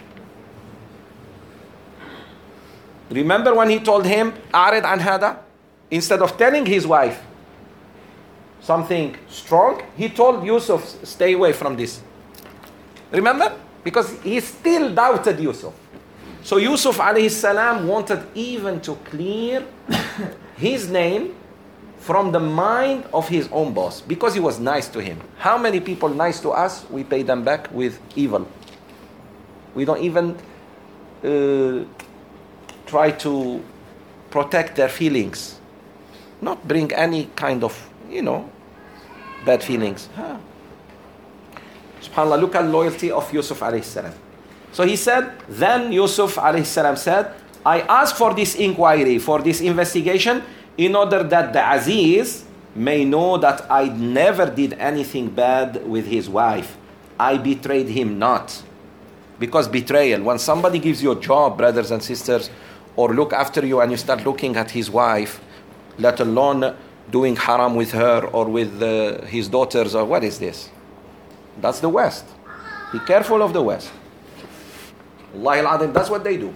Remember when he told him, Arid an hada? Instead of telling his wife something strong, he told Yusuf, stay away from this. Remember? Because he still doubted Yusuf. So Yusuf alayhi salam wanted even to clear his name from the mind of his own boss, because he was nice to him. How many people nice to us, we pay them back with evil? We don't even uh, try to protect their feelings. Not bring any kind of, you know, bad feelings. Huh. SubhanAllah, look at loyalty of Yusuf alayhi salam. So he said, then Yusuf alayhi salam said, I ask for this inquiry, for this investigation, in order that the Aziz may know that I never did anything bad with his wife. I betrayed him not. Because betrayal, when somebody gives you a job, brothers and sisters, or look after you and you start looking at his wife, let alone doing haram with her or with uh, his daughters, or what is this? That's the West. Be careful of the West. Wallahi al-Azim, that's what they do.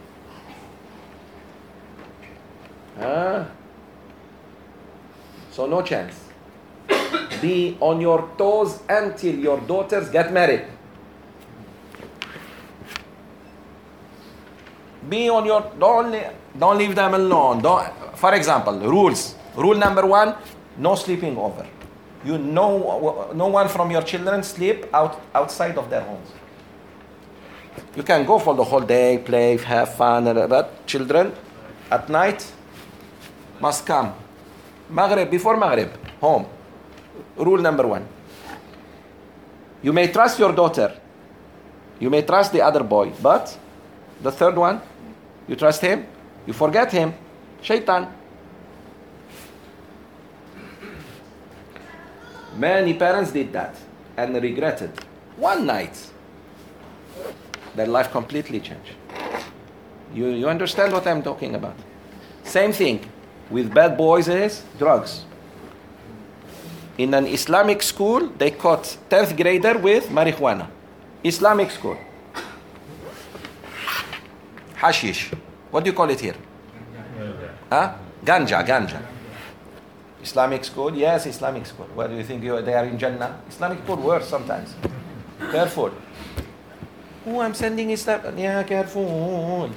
Ah. So no chance. Be on your toes until your daughters get married. Be on your, don't, don't leave them alone. Don't, for example, rules. Rule number one, no sleeping over. You know, no one from your children sleep out, outside of their homes. You can go for the whole day, play, have fun, but children at night must come. Maghrib, before Maghrib, home. Rule number one. You may trust your daughter. You may trust the other boy, but the third one, you trust him, you forget him. Shaitan. Many parents did that and regretted. One night, their life completely changed. You, you understand what I'm talking about? Same thing with bad boys is drugs. In an Islamic school, they caught tenth grader with marijuana. Islamic school. Hashish. What do you call it here? Huh? Ganja, ganja. Islamic school? Yes, Islamic school. What do you think you, they are in Jannah? Islamic school worse sometimes. Careful. Oh, I'm sending Islam. Yeah, careful.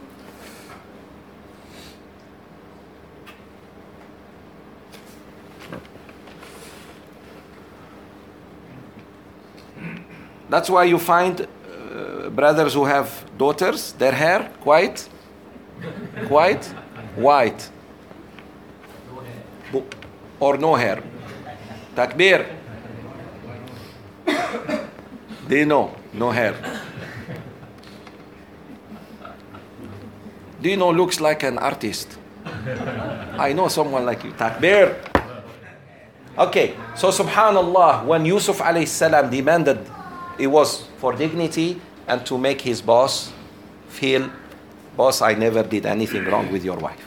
That's why you find uh, brothers who have daughters, their hair quite, quite white. Or no hair. Takbir. They know, no hair. Do you know looks like an artist? I know someone like you. Takbir. Okay, so subhanallah, when Yusuf alayhi salam demanded, it was for dignity and to make his boss feel, boss, I never did anything wrong with your wife.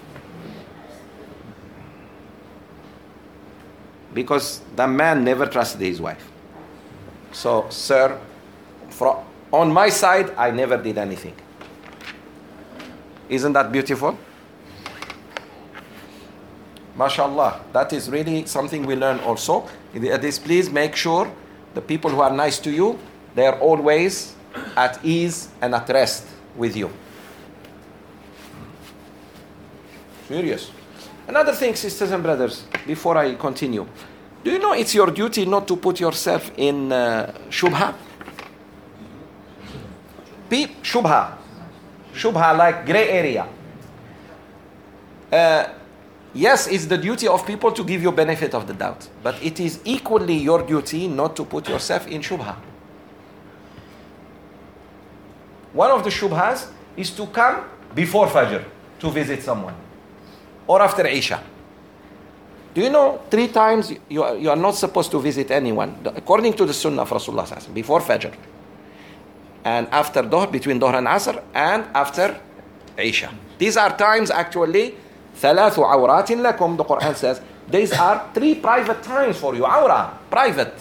Because the man never trusted his wife. So, sir, from, on my side, I never did anything. Isn't that beautiful? MashaAllah, that is really something we learn also. At this, please make sure the people who are nice to you, they are always at ease and at rest with you. Serious. Another thing, sisters and brothers, before I continue, do you know it's your duty not to put yourself in uh, shubha? Peep, shubha. Shubha, like gray area. Uh, yes, it's the duty of people to give you benefit of the doubt. But it is equally your duty not to put yourself in shubha. One of the shubhas is to come before Fajr to visit someone. Or after Isha. Do you know three times you are, you are not supposed to visit anyone, according to the Sunnah of Rasulullah, before Fajr. And after Dhuhr, between Dhuhr and Asr, and after Isha. These are times actually, ثَلَاثُ عَوْرَاتٍ لَكُمْ, the Quran says, these are three private times for you. Awra, private.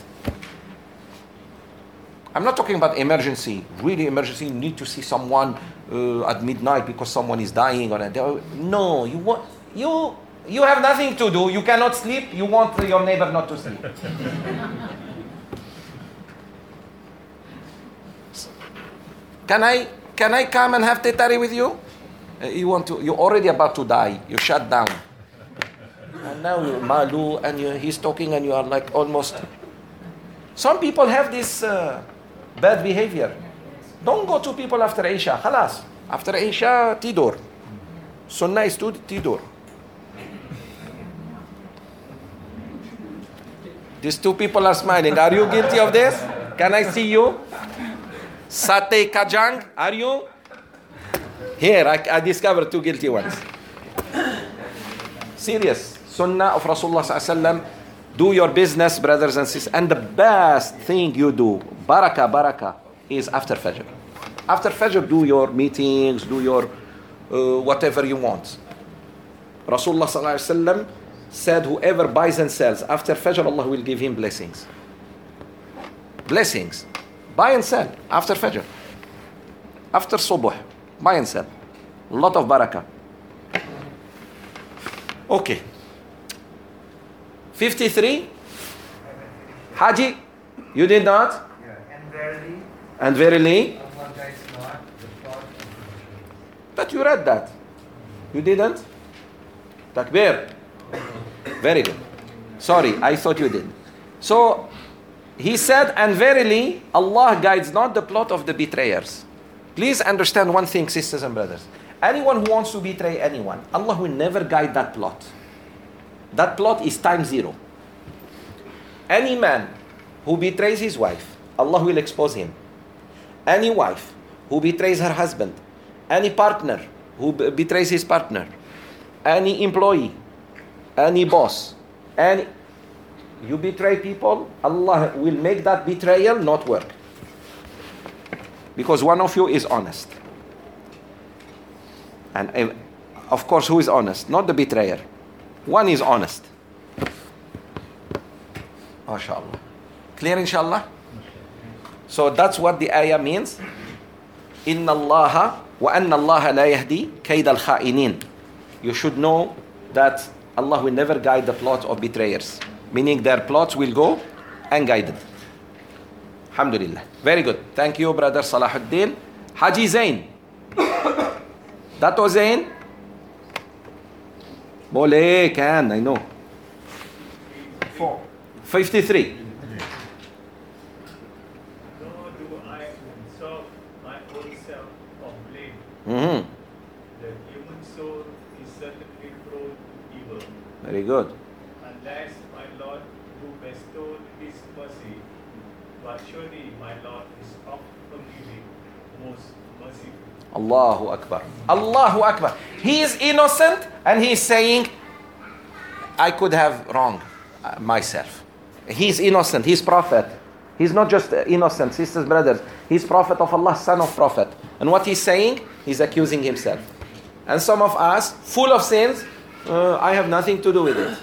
I'm not talking about emergency. Really emergency, you need to see someone uh, at midnight because someone is dying. Or no, you want, you, you have nothing to do. You cannot sleep. You want your neighbor not to sleep. Can I, can I come and have tetari with you? Uh, you want to, you're already about to die. You shut down. And now you're malu and you, he's talking and you are like almost. Some people have this uh, bad behavior. Don't go to people after Isha. Khalas. After Isha, tidur. Sunnah is to tidur. These two people are smiling. Are you guilty of this? Can I see you? Sate Kajang, are you? Here, I, I discovered two guilty ones. Serious. Sunnah of Rasulullah sallallahu alaihi wasallam. Do your business, brothers and sisters. And the best thing you do, barakah, barakah, is after Fajr. After Fajr, do your meetings, do your uh, whatever you want. Rasulullah sallallahu alaihi wasallam said, whoever buys and sells after Fajr, Allah will give him blessings. Blessings. Buy and sell after Fajr. After Subuh. Buy and sell. A lot of barakah. Okay. fifty-three. Haji, you did not? Yeah, and verily, And verily? Allah guides not the thought of the. But you read that. You didn't? Takbir. Very good. Sorry, I thought you did. So, he said, and verily, Allah guides not the plot of the betrayers. Please understand one thing, sisters and brothers. Anyone who wants to betray anyone, Allah will never guide that plot. That plot is time zero. Any man who betrays his wife, Allah will expose him. Any wife who betrays her husband, any partner who b- betrays his partner, any employee, any boss, any... You betray people, Allah will make that betrayal not work. Because one of you is honest. And uh, of course, who is honest? Not the betrayer. One is honest. MashaAllah. Clear inshallah? So that's what the ayah means. إِنَّ اللَّهَ وَأَنَّ اللَّهَ لَا يَهْدِي كَيْدَ الْخَائِنِينَ. You should know that Allah will never guide the plot of betrayers. Meaning their plots will go unguided. Alhamdulillah. Very good. Thank you, brother Salahuddin. Haji Zain. Dato Zain. Bole can, I know. Four. fifty-three. Nor do I solve my own self of blame. Mm-hmm. The human soul is certainly prone to evil, Very good. unless my Lord who bestowed His mercy. But surely my Lord is oft forgiving, most merciful. Allahu Akbar. Allahu Akbar. He is innocent and he is saying, I could have wronged uh, myself. He is innocent. He is prophet. He's not just uh, innocent, sisters, brothers. He's prophet of Allah, son of prophet. And what he's saying, he's accusing himself. And some of us, full of sins, uh, I have nothing to do with it.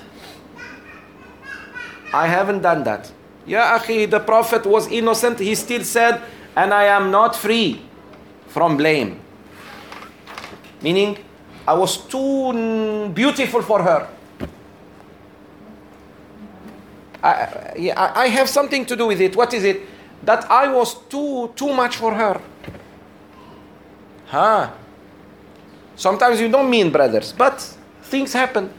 I haven't done that. Ya akhi, the prophet was innocent. He still said, and I am not free from blame. Meaning, I was too beautiful for her. I, yeah, I have something to do with it. What is it? That I was too too much for her. Huh? Sometimes you don't mean, brothers, but things happen.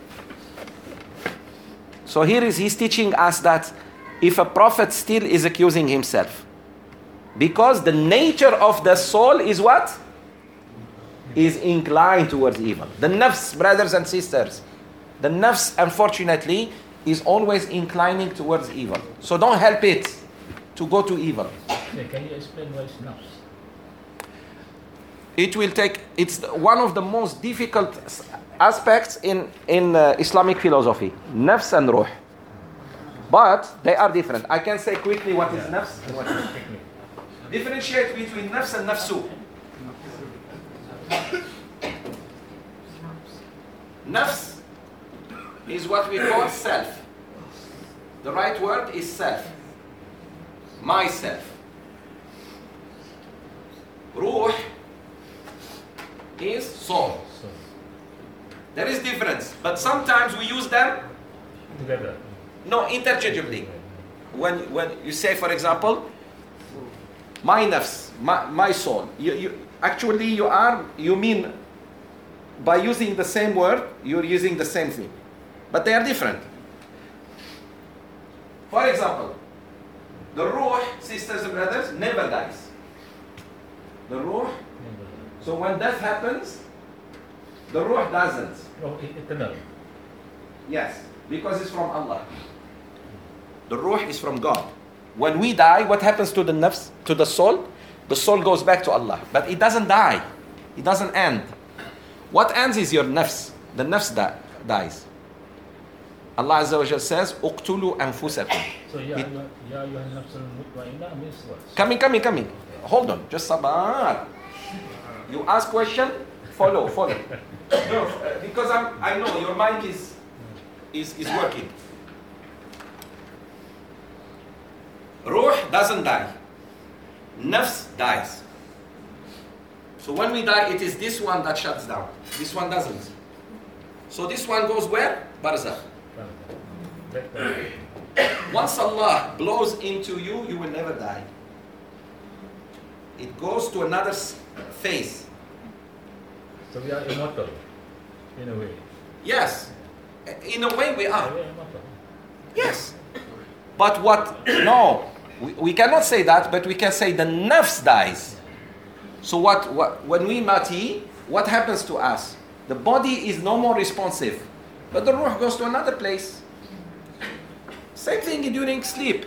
So here is he's teaching us that if a prophet still is accusing himself, because the nature of the soul is what? Is inclined towards evil. The nafs, brothers and sisters, the nafs, unfortunately, is always inclining towards evil. So don't help it to go to evil. Yeah, can you explain what is nafs? It will take, it's one of the most difficult aspects in, in uh, Islamic philosophy. Nafs and ruh. But they are different. I can say quickly what is nafs and what is Technique. differentiate between nafs and nafsu. Nafs is what we call self. The right word is self. Myself. Ruh is soul. So, There is difference, but sometimes we use them together. no interchangeably. When when you say, for example, my nafs, my, my soul, you, you actually you are you mean by using the same word, you're using the same thing, but they are different. For example, the ruh, sisters and brothers, never dies. The ruh, so when death happens, the ruh doesn't. Oh, e- eternal. Yes, because it's from Allah. The ruh is from God. When we die, what happens to the nafs, to the soul? The soul goes back to Allah, but it doesn't die. It doesn't end. What ends is your nafs. The nafs di- dies. Allah Azza wa Jal says, "Uqtulu anfusakum." So, ya It- ayyuha- ya ayyuhan nafsul mutmainnah means what? Coming, coming, coming. Hold on, just sabar. You ask question, follow, follow. No, uh, because I'm, I know your mind is, is, is working. Ruh doesn't die. Nafs dies. So when we die, it is this one that shuts down. This one doesn't. So this one goes where? Barzakh. That, uh, Once Allah blows into you, you will never die. It goes to another s- phase. so we are immortal, in a way. Yes, in a way we We are. are immortal. Yes. But what? No, we, we cannot say that, but we can say the nafs dies. So what, what? When we mati, what happens to us? The body is no more responsive, but the ruh goes to another place. Same thing during sleep.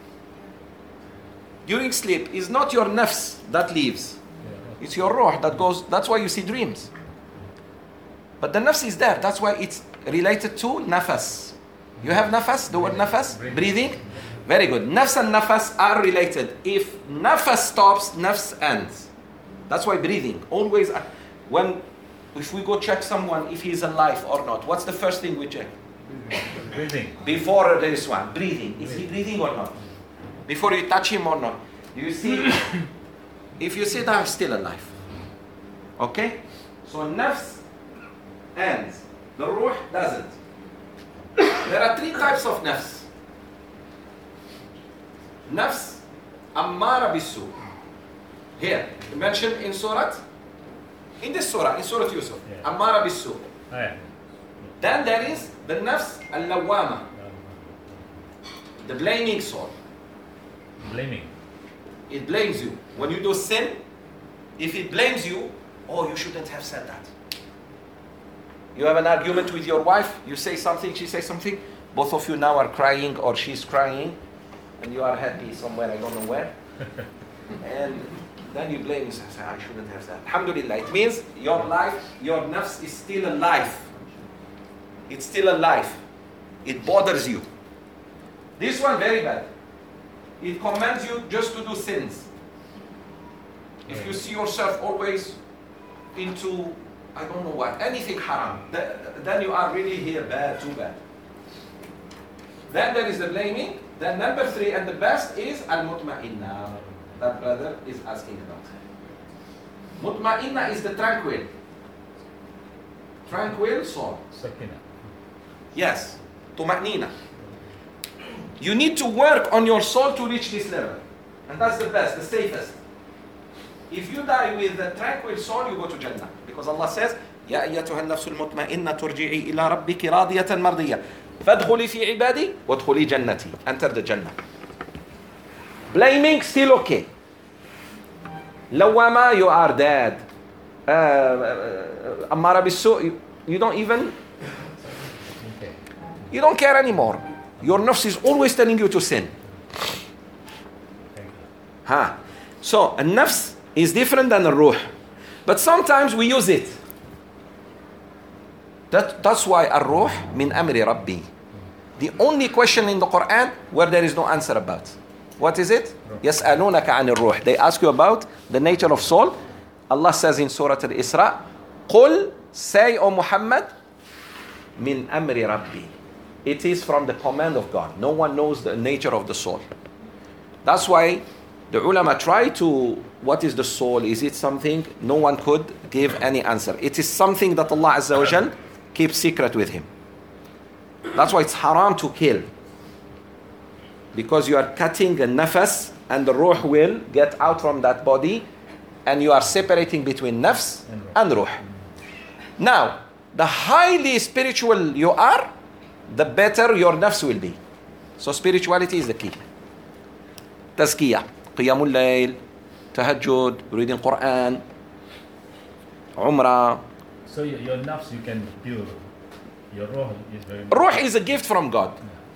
During sleep, is not your nafs that leaves. Yeah. It's your ruh that goes, that's why you see dreams. But the nafs is there, that's why it's related to nafas. You have nafas, the word nafas, breathing? Very good. Nafs and nafas are related. If nafas stops, nafs ends. That's why breathing, always, when, if we go check someone, if he's alive or not, what's the first thing we check? Breathing. Before this one, breathing. Is he breathing or not? Before you touch him or not? Do you see If you sit down, still alive. Okay? So nafs ends. The ruh doesn't. There are three types of nafs. Nafs ammara bisu. Here, mentioned in Surah, in this Surah, in Surah Yusuf, Yeah. ammara bisu. Ah, yeah. Then there is the nafs al-lawwama, the blaming soul. Blaming. It blames you. When you do sin, if it blames you, oh, you shouldn't have said that. You have an argument with your wife, you say something, she says something, both of you now are crying or she's crying, and you are happy somewhere, I don't know where. And then you blame yourself, say, I shouldn't have said. Alhamdulillah, it means your life, your nafs is still alive. It's still alive. It bothers you. This one very bad. It commands you just to do sins. If you see yourself always into, I don't know what, anything haram, th- then you are really here bad, too bad. Then there is the blaming. Then number three, and the best is al-mutma'inna. That brother is asking about. Mutma'inna is the tranquil. Tranquil soul. Sakina. Yes, tuma'nina. You need to work on your soul to reach this level. And that's the best, the safest. If you die with a tranquil soul, you go to Jannah. Because Allah says, يا أيتها النفس المطمئنة ترجعي إلى ربك راضية مرضية فادخلي في عبادي وادخلي جنتي. Enter the Jannah. Blaming, still okay. Lawama, you are dead. Uh, uh, Ammara bisu, you, you don't even, Okay. you don't care anymore. Your nafs is always telling you to sin. Thank you. Huh. So, a nafs is different than a ruh. But sometimes we use it. That, that's why a ruh min amri rabbi. The only question in the Quran where there is no answer about. What is it? يَسْأَلُونَكَ عَنِ الرُّوحِ. They ask you about the nature of soul. Allah says in Surah Al-Isra, قُلْ, say, O Muhammad, min amri rabbi. It is from the command of God. No one knows the nature of the soul. That's why the ulama try to, what is the soul? Is it something? No one could give any answer. It is something that Allah Azza wa Jal keeps secret with him. That's why it's haram to kill. Because you are cutting a nafas and the ruh will get out from that body and you are separating between nafs and ruh. Now, the highly spiritual you are, the better your nafs will be. So spirituality is the key. Tazkiyah, Qiyamul Layl, Tahajjud, reading Quran, Umrah. So your, your nafs you can pure. Your ruh is very. Ruh is a gift from God.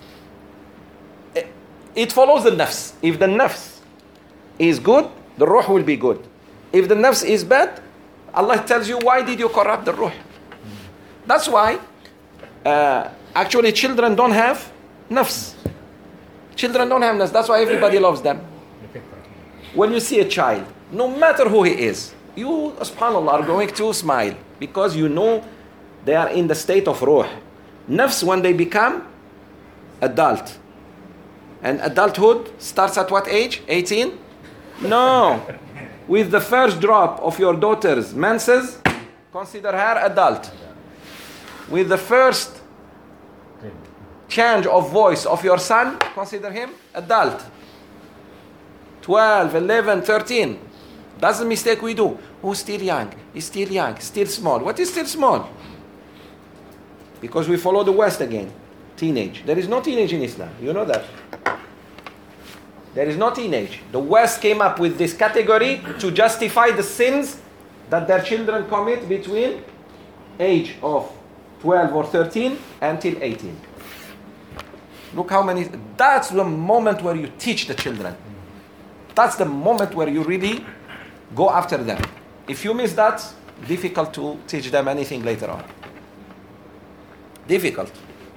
It follows the nafs. If the nafs is good, the ruh will be good. If the nafs is bad, Allah tells you, why did you corrupt the ruh? That's why uh, actually children don't have nafs. Children don't have nafs. That's why everybody loves them. When you see a child, no matter who he is, you, subhanAllah, are going to smile because you know they are in the state of ruh. Nafs, when they become adult. And adulthood starts at what age? eighteen? No. With the first drop of your daughter's menses, consider her adult. With the first change of voice of your son, consider him adult. twelve, eleven, thirteen. That's the mistake we do. Oh, still young. He's still young. Still small. What is still small? Because we follow the West again. Teenage. There is no teenage in Islam. You know that. There is no teenage. The West came up with this category to justify the sins that their children commit between age of twelve or thirteen until eighteen. Look how many. That's the moment where you teach the children. That's the moment where you really go after them. If you miss that, difficult to teach them anything later on. Difficult.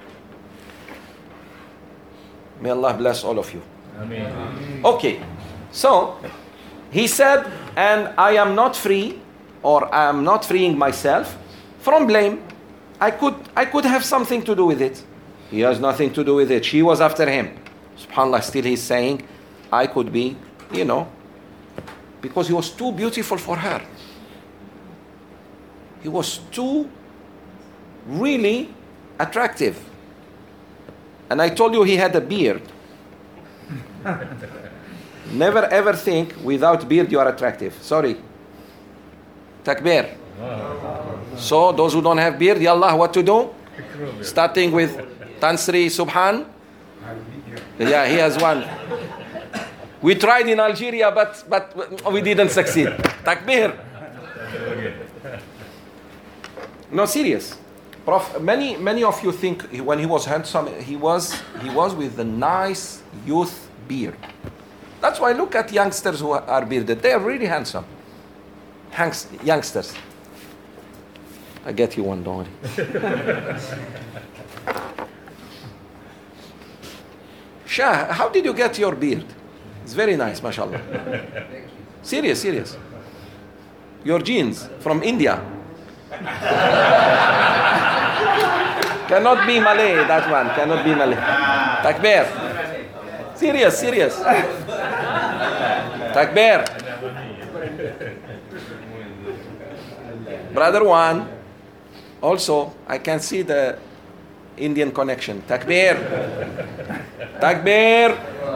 May Allah bless all of you. Amen. Okay, so he said, and I am not free, or I am not freeing myself from blame. I could, I could have something to do with it. He has nothing to do with it. She was after him. SubhanAllah, still he's saying, I could be, you know, because he was too beautiful for her. He was too really attractive. And I told you he had a beard. Never ever think without beard you are attractive. Sorry. Takbir. So those who don't have beard, yallah, what to do? Starting with Tansri Subhan. Yeah, he has one. We tried in Algeria, but but we didn't succeed. Takbir. No, serious. Prof, many many of you think when he was handsome, he was he was with a nice youth beard. That's why look at youngsters who are bearded. They are really handsome. Hanks, youngsters. I get you one, don't worry. Shah, how did you get your beard? It's very nice, mashallah. Serious, serious. Your genes from India. Cannot be Malay, that one. Cannot be Malay. Takbir. Serious, serious. Takbir. Brother one, also, I can see the Indian connection. Takbir. Takbir.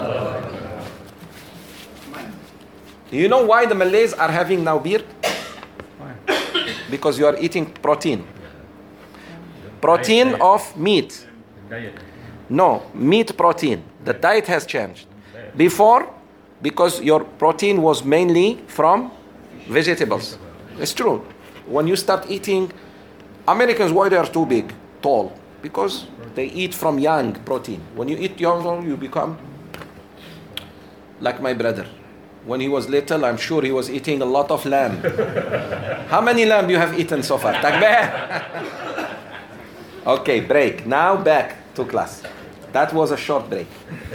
Do you know why the Malays are having now beard? Because you are eating protein. Protein of meat. No, meat protein. The diet has changed. Before, because your protein was mainly from vegetables. It's true. When you start eating, Americans, why they are too big, tall? Because they eat from young protein. When you eat young, you become like my brother. When he was little, I'm sure he was eating a lot of lamb. How many lamb you have eaten so far? Takbir. Okay, break. Now back to class. That was a short break.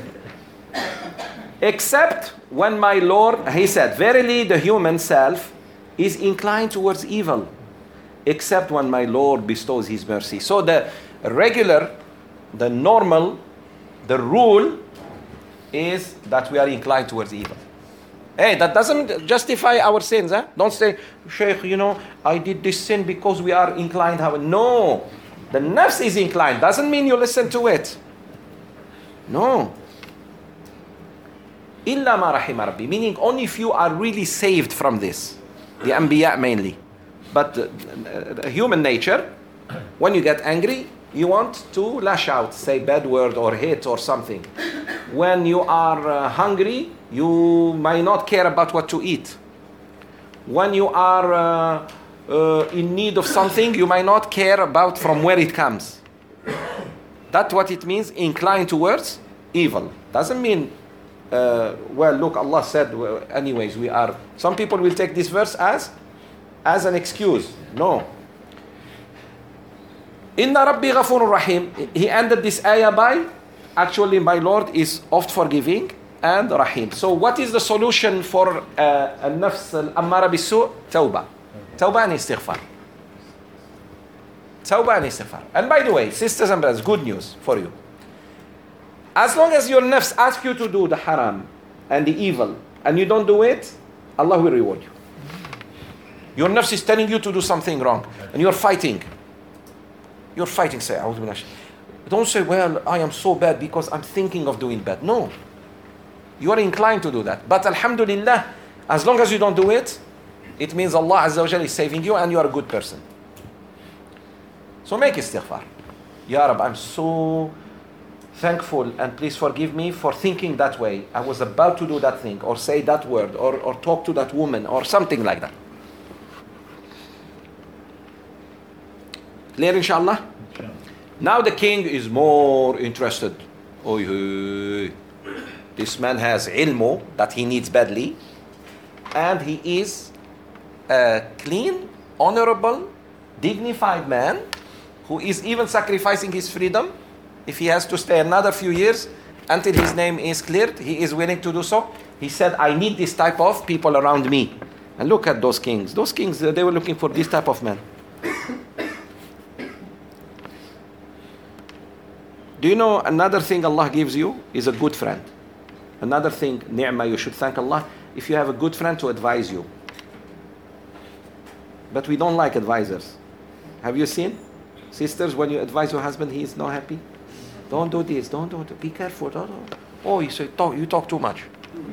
Except when my Lord, he said, verily the human self is inclined towards evil, except when my Lord bestows his mercy. So the regular, the normal, the rule is that we are inclined towards evil. Hey, that doesn't justify our sins. Huh? Don't say, Sheikh, you know, I did this sin because we are inclined. No. The nafs is inclined. Doesn't mean you listen to it. No. Illa ma rahima rabbi. Meaning only if you are really saved from this. The Anbiya mainly. But uh, uh, human nature, when you get angry, you want to lash out, say bad word or hate or something. When you are uh, hungry, you might not care about what to eat. When you are uh, uh, in need of something, you might not care about from where it comes. That's what it means, inclined towards evil. Doesn't mean, uh, well, look, Allah said, well, anyways, we are. Some people will take this verse as, as an excuse. No. Inna Rabbi Ghafurur Rahim. He ended this ayah by, actually my Lord is oft forgiving and Rahim. So what is the solution for uh, al-nafs al-ammara bis-su'? Tawbah. Tawbah and istighfar. Tawbah and istighfar. And by the way, sisters and brothers, good news for you. As long as your nafs asks you to do the haram and the evil and you don't do it, Allah will reward you. Your nafs is telling you to do something wrong and you're fighting. You're fighting, say, don't say, well, I am so bad because I'm thinking of doing bad. No. You are inclined to do that. But alhamdulillah, as long as you don't do it, it means Allah Azza wa Jalla is saving you and you are a good person. So make istighfar. Ya Rab, I'm so thankful and please forgive me for thinking that way. I was about to do that thing or say that word or, or talk to that woman or something like that. Clear, inshallah? Now the king is more interested. Oy, oy. This man has ilmu that he needs badly. And he is a clean, honorable, dignified man who is even sacrificing his freedom. If he has to stay another few years until his name is cleared, he is willing to do so. He said, I need this type of people around me. And look at those kings. Those kings, they were looking for this type of man. Do you know another thing Allah gives you is a good friend? Another thing, ni'mah, you should thank Allah. if you have a good friend to advise you. But we don't like advisors. Have you seen? Sisters, when you advise your husband, he is not happy. Don't do this, don't do it. Be careful. Don't, don't. Oh, you say, talk, you talk too much.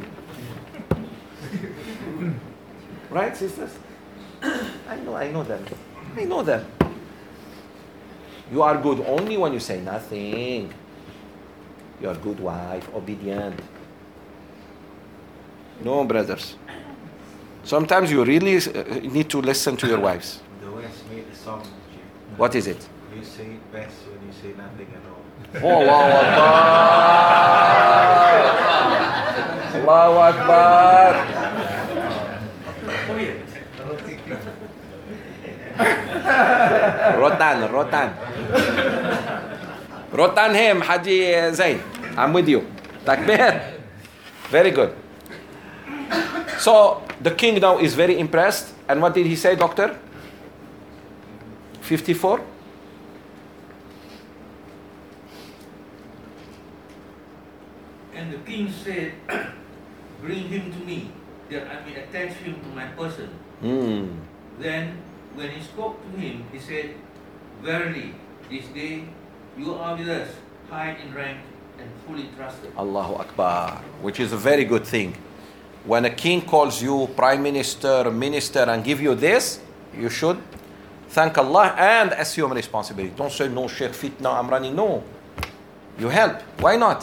Right, sisters? I know, I know them. I know them. You are good only when you say nothing. You are a good wife, obedient. No, brothers. Sometimes you really need to listen to your wives. The West made a song. What is it? You say it best when you say nothing at all. Oh, Allahu Akbar! Allahu Akbar! Rotan, Rotan. Rotan him, Haji Zain. I'm with you. Takbir. Very good. So, the king now is very impressed. And what did he say, doctor? fifty-four? And the king said, bring him to me, that I may attach him to my person. Mm. Then, when he spoke to him, he said, verily, this day you are with us, high in rank and fully trusted. Allahu Akbar. Which is a very good thing. When a king calls you prime minister, minister, and give you this, you should thank Allah and assume responsibility. Don't say, no, Sheikh Fitna, I'm running. No. You help. Why not?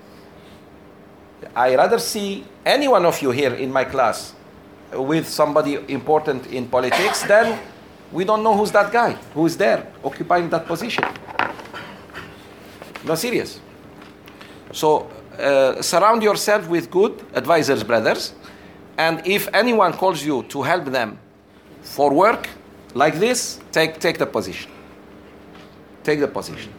I rather see any one of you here in my class with somebody important in politics than we don't know who's that guy, who is there, occupying that position. No, serious. So, uh, surround yourself with good advisors, brothers. And if anyone calls you to help them for work like this, take, take the position. Take the position.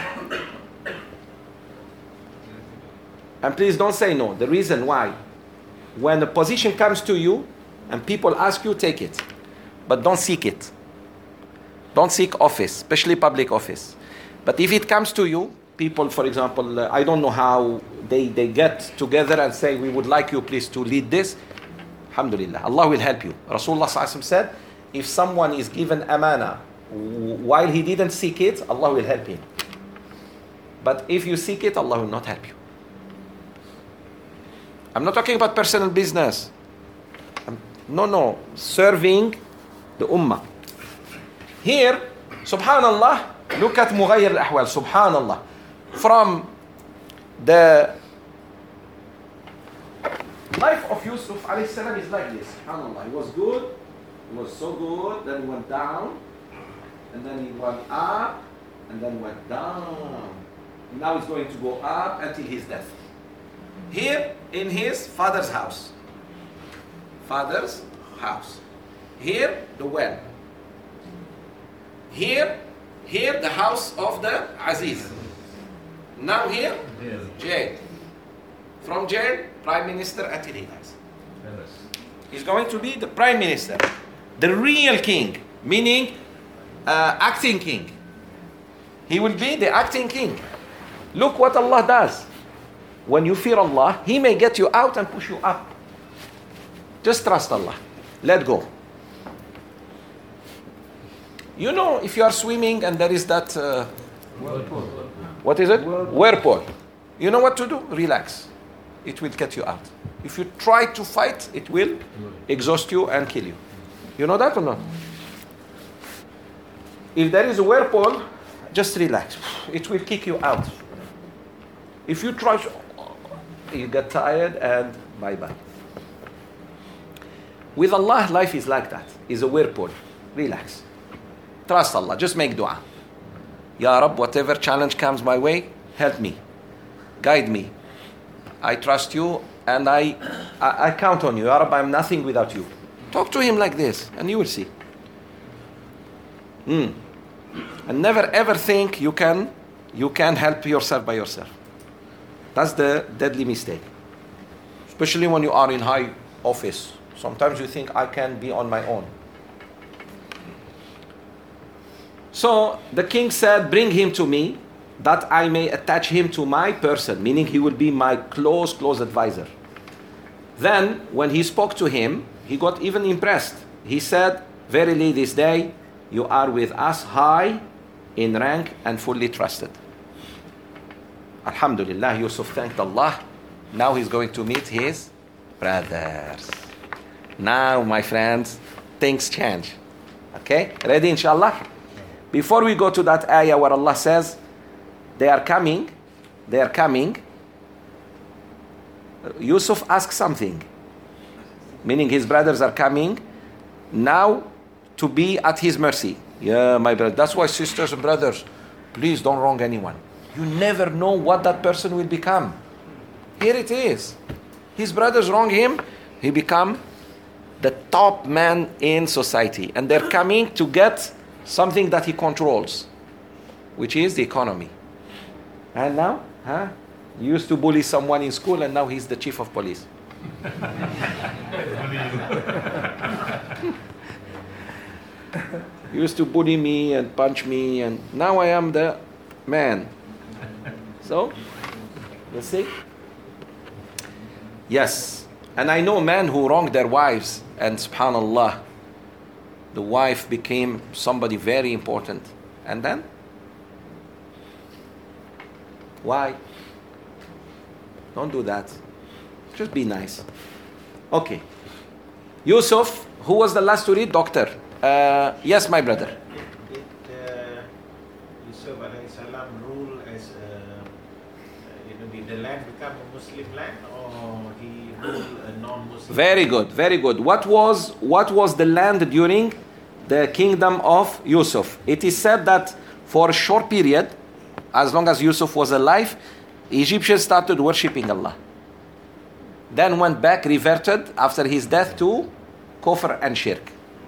And please don't say no. The reason why, when a position comes to you and people ask you, take it. But don't seek it. Don't seek office, especially public office. But if it comes to you, people, for example, uh, I don't know how they, they get together and say, we would like you please to lead this. Alhamdulillah, Allah will help you. Rasulullah sallallahu alaihi wasallam said, if someone is given amana while he didn't seek it, Allah will help him. But if you seek it, Allah will not help you. I'm not talking about personal business. I'm, no, no. Serving the ummah. Here, subhanallah, look at Mughayr al-Ahwal, subhanallah. From the life of Yusuf alayhi salam is like this. Subhanallah. He was good. He was so good. Then he went down. And then he went up. And then went down. And now he's going to go up until his death. Here in his father's house. Father's house. Here, the well. Here, here the house of the Aziz. Now here, jail. From jail, prime minister until he dies. He's going to be the prime minister. The real king, meaning uh, acting king. He will be the acting king. Look what Allah does. When you fear Allah, He may get you out and push you up. Just trust Allah. Let go. You know, if you are swimming and there is that... Uh, whirlpool. What is it? Whirlpool. Whirlpool. You know what to do? Relax. It will get you out. If you try to fight, it will exhaust you and kill you. You know that or not? If there is a whirlpool, just relax. It will kick you out. If you try to... You get tired and bye-bye. With Allah, life is like that. It's a whirlpool. Relax. Trust Allah. Just make dua. Ya Rab, whatever challenge comes my way, help me. Guide me. I trust you and I, I, I count on you. Ya Rab, I'm nothing without you. Talk to Him like this and you will see. Mm. And never ever think you can, you can help yourself by yourself. That's the deadly mistake. Especially when you are in high office. Sometimes you think, I can be on my own. So the king said, bring him to me, that I may attach him to my person, meaning he will be my close, close advisor. Then, when he spoke to him, he got even impressed. He said, verily this day you are with us high in rank and fully trusted. Alhamdulillah, Yusuf thanked Allah. Now he's going to meet his brothers. Now, my friends, things change. Okay? Ready, inshallah? Before we go to that ayah where Allah says, they are coming, they are coming, Yusuf asked something, meaning his brothers are coming now to be at his mercy. Yeah, my brother. That's why, sisters and brothers, please don't wrong anyone. You never know what that person will become. Here it is. His brothers wrong him, he become the top man in society. And they're coming to get something that he controls, which is the economy. And now, huh? You used to bully someone in school and now he's the chief of police. You used to bully me and punch me and now I am the man. So, you see? Yes. And I know men who wronged their wives and subhanallah, the wife became somebody very important. And then? Why? Don't do that. Just be nice. Okay. Yusuf, who was the last to read? Doctor. Uh, yes, my brother. Did uh, Yusuf alayhi salam rule as a, you know, did the land become a Muslim land or he ruled a non-Muslim? Very good, very good. What was what was the land during the kingdom of Yusuf? It is said that for a short period, as long as Yusuf was alive, Egyptians started worshipping Allah. Then went back, reverted after his death to kufr and shirk.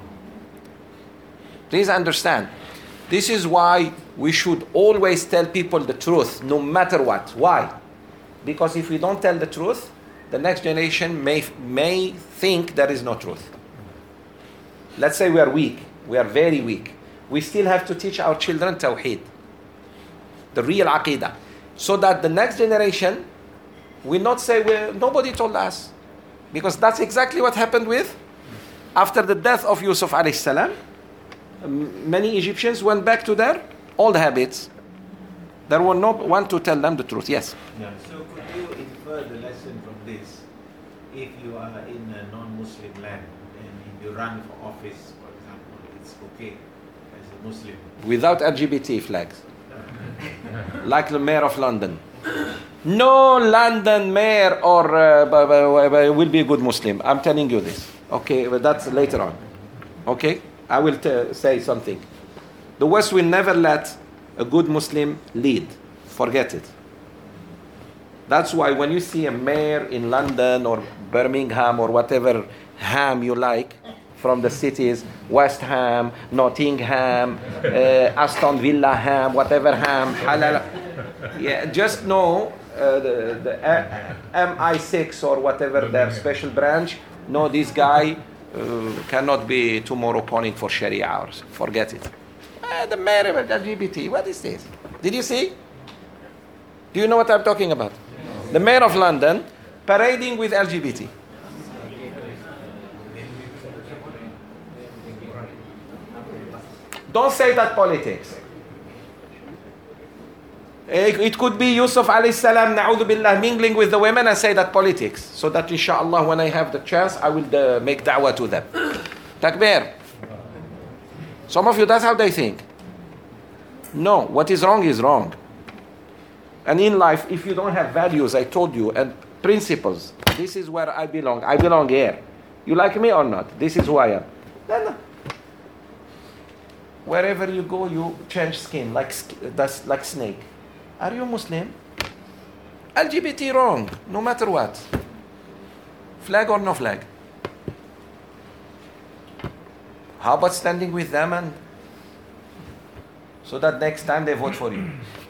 Please understand, this is why we should always tell people the truth, no matter what. Why? Because if we don't tell the truth, the next generation may, may think there is no truth. Let's say we are weak, we are very weak. We still have to teach our children Tawheed, the real Aqidah, so that the next generation will not say, well, nobody told us. Because that's exactly what happened with, after the death of Yusuf alayhi salam, many Egyptians went back to their old habits. There were no one to tell them the truth. Yes? Yeah. So could you infer the lesson from this? If you are in a non-Muslim land and if you run for office, for example, it's okay as a Muslim. Without L G B T flags. Like the mayor of London. No London mayor or uh, will be a good Muslim. I'm telling you this. Okay, but that's later on. Okay? I will t- say something. The West will never let a good Muslim lead. Forget it. That's why when you see a mayor in London or Birmingham or whatever ham you like from the cities, West Ham, Nottingham, uh, Aston Villa ham, whatever ham, halal. Yeah, just know uh, the, the uh, M I six or whatever their special branch. No, this guy uh, cannot be tomorrow calling for Sharia hours. Forget it. Uh, the mayor of L G B T, what is this? Did you see? Do you know what I'm talking about? The mayor of London parading with L G B T. Don't say that politics. It could be Yusuf alayhi salam, na'udhu billah, mingling with the women and say that politics. So that inshallah when I have the chance, I will uh, make da'wah to them. Takbir. Some of you, that's how they think. No, what is wrong is wrong. And in life, if you don't have values, I told you, and principles, this is where I belong. I belong here. You like me or not? This is who I am. No, no. Wherever you go, you change skin, like that's like snake. Are you Muslim? L G B T wrong, no matter what. Flag or no flag? How about standing with them and so that next time they vote for you?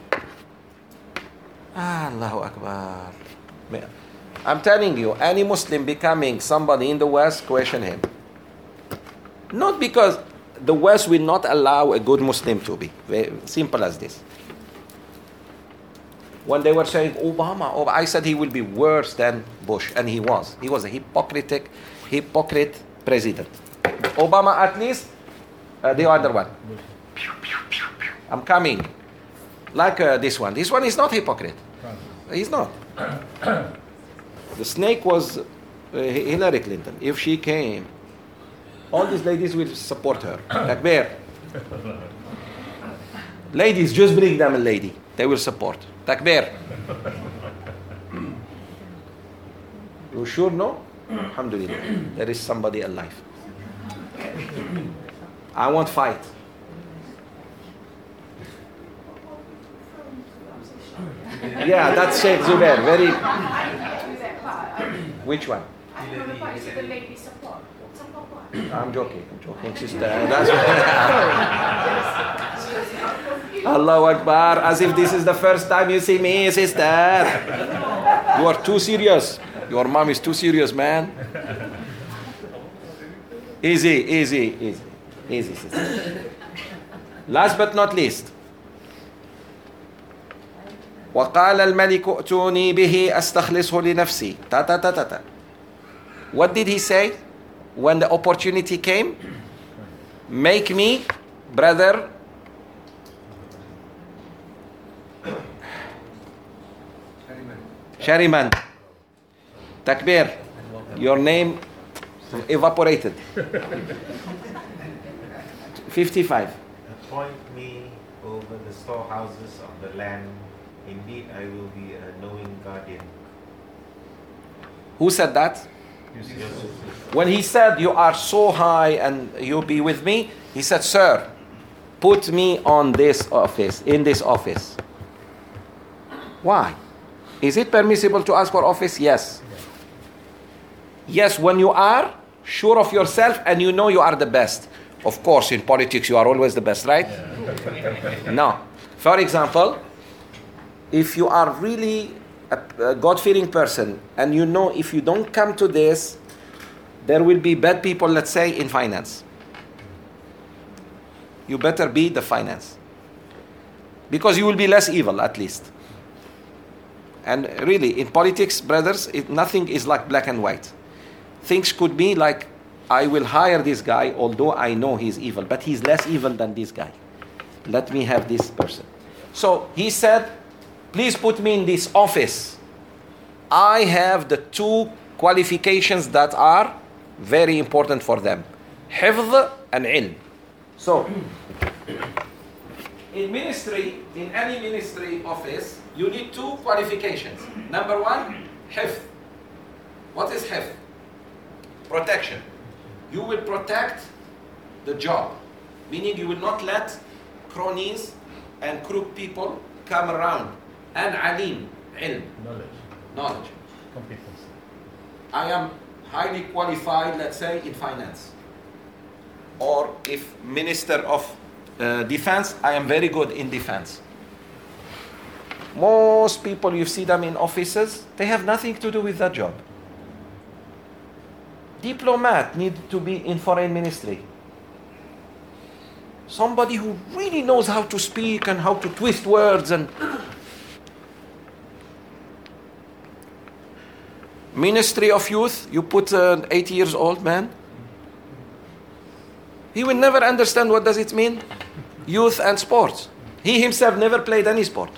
Ah, Allahu Akbar. I'm telling you, any Muslim becoming somebody in the West, question him. Not because the West will not allow a good Muslim to be. Very simple as this. when they were saying Obama, Obama, I said he will be worse than Bush, and he was. He was a hypocritic, hypocrite president. Obama, at least, uh, the other one. I'm coming. Like uh, this one. This one is not hypocrite. He's not. The snake was uh, Hillary Clinton. If she came, all these ladies will support her. Takbir. Ladies, just bring them a lady. They will support. Takbir. You sure no? Alhamdulillah. There is somebody alive. I want fight. Yeah, that's Sheikh Zubair. Very. Which one? I'm joking. I'm joking, sister. That's Allahu Akbar. As if this is the first time you see me, sister. You are too serious. Your mom is too serious, man. Easy, easy, easy. Easy, sister. Last but not least. وقال الملك ائتوني به أستخلصه لنفسي. Ta ta ta ta ta. What did he say when the opportunity came? Make me, brother, Shariman. Takbir. Your name evaporated. fifty-five. Appoint me over the storehouses of the land. Indeed, I will be a knowing guardian. Who said that? When he said, you are so high and you'll be with me, he said, sir, put me on this office, in this office. Why? Is it permissible to ask for office? Yes. Yes, when you are sure of yourself and you know you are the best. Of course, in politics, you are always the best, right? No. For example, if you are really a, a God-fearing person and you know if you don't come to this, there will be bad people, let's say, in finance. You better be the finance. Because you will be less evil, at least. And really, in politics, brothers, it, nothing is like black and white. Things could be like, I will hire this guy, although I know he's evil, but he's less evil than this guy. Let me have this person. So he said, please put me in this office. I have the two qualifications that are very important for them. Hifz and ilm. So, in ministry, in any ministry office, you need two qualifications. Number one, hifz. What is hifz? Protection. You will protect the job. Meaning you will not let cronies and crook people come around. And alim, ilm. Knowledge. Knowledge. Competence. I am highly qualified, let's say, in finance. Or if Minister of uh, Defense, I am very good in defense. Most people, you see them in offices, they have nothing to do with that job. Diplomat need to be in foreign ministry. Somebody who really knows how to speak and how to twist words and Ministry of Youth, you put an eighty years old man. He will never understand what does it mean. Youth and sports. He himself never played any sport.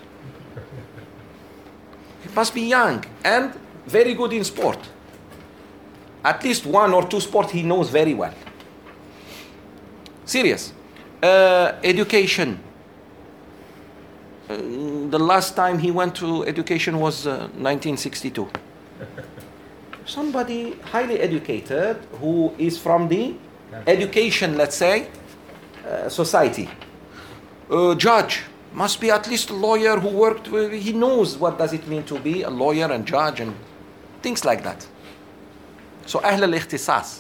He must be young and very good in sport. At least one or two sports he knows very well. Serious. Uh, education. Uh, the last time he went to education was uh, nineteen sixty-two. Somebody highly educated who is from the education, let's say, uh, society. Uh, judge must be at least a lawyer who worked with, he knows what does it mean to be a lawyer and judge and things like that. So أهل الاختصاص.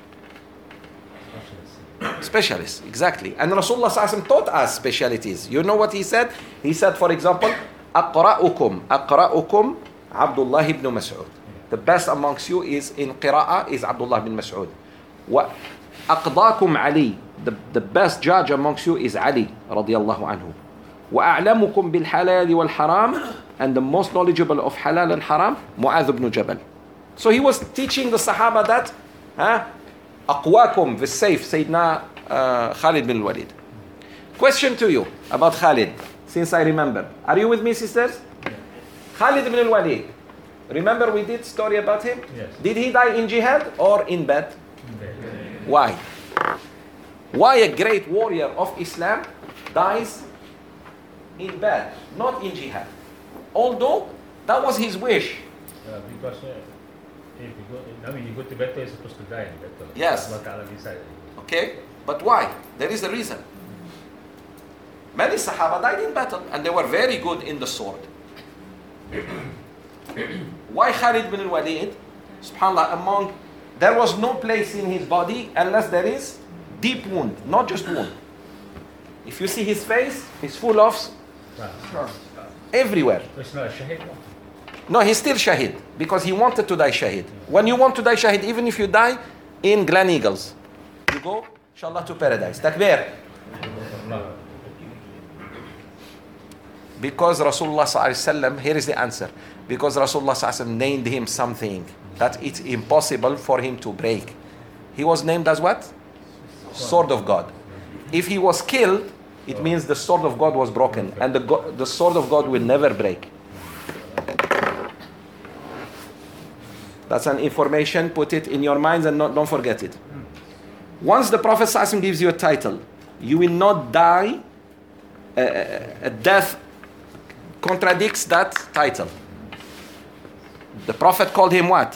Specialists, exactly. And Rasulullah sallallahu alaihi wasallam taught us specialities. You know what he said? He said, for example, أقرأكم أقرأكم Abdullah ibn Mas'ud. The best amongst you is in qira'ah is Abdullah ibn Mas'ud. وأقضاكم Ali. The, the best judge amongst you is Ali radiyallahu anhu. وأعلمكم بالحلال والحرام and the most knowledgeable of halal and haram, Mu'adh ibn Jabal. So he was teaching the Sahaba that, huh? أقواكم بالسيف Sayyidina uh, Khalid bin Walid. Question to you about Khalid, since I remember. Are you with me, sisters? Khalid ibn Walid. Remember we did story about him? Yes. Did he die in jihad or in bed? Why? Why a great warrior of Islam dies in bed, not in jihad? Although that was his wish. Uh, because uh, if you go, I mean, you go to battle, you're supposed to die in battle. Yes. Allah Ta'ala decided. Okay? But why? There is a reason. Many Sahaba died in battle and they were very good in the sword. Why Khalid bin Walid? SubhanAllah, among, there was no place in his body unless there is deep wound, not just wound. If you see his face, he's full of scars. Everywhere. It's not a shaheed. No, he's still shaheed because he wanted to die shaheed. When you want to die shaheed, even if you die in Glen Eagles, you go, inshallah, to paradise. Takbir. Because Rasulullah sallallahu alaihi wasallam, here is the answer. Because Rasulullah sallallahu alaihi wasallam named him something that it's impossible for him to break. He was named as what? Sword of God. If he was killed, it means the sword of God was broken, and the go- the sword of God will never break. That's an information. Put it in your minds and not, don't forget it. Once the Prophet sallallahu alaihi wasallam gives you a title, you will not die. Uh, a death contradicts that title. The Prophet called him what?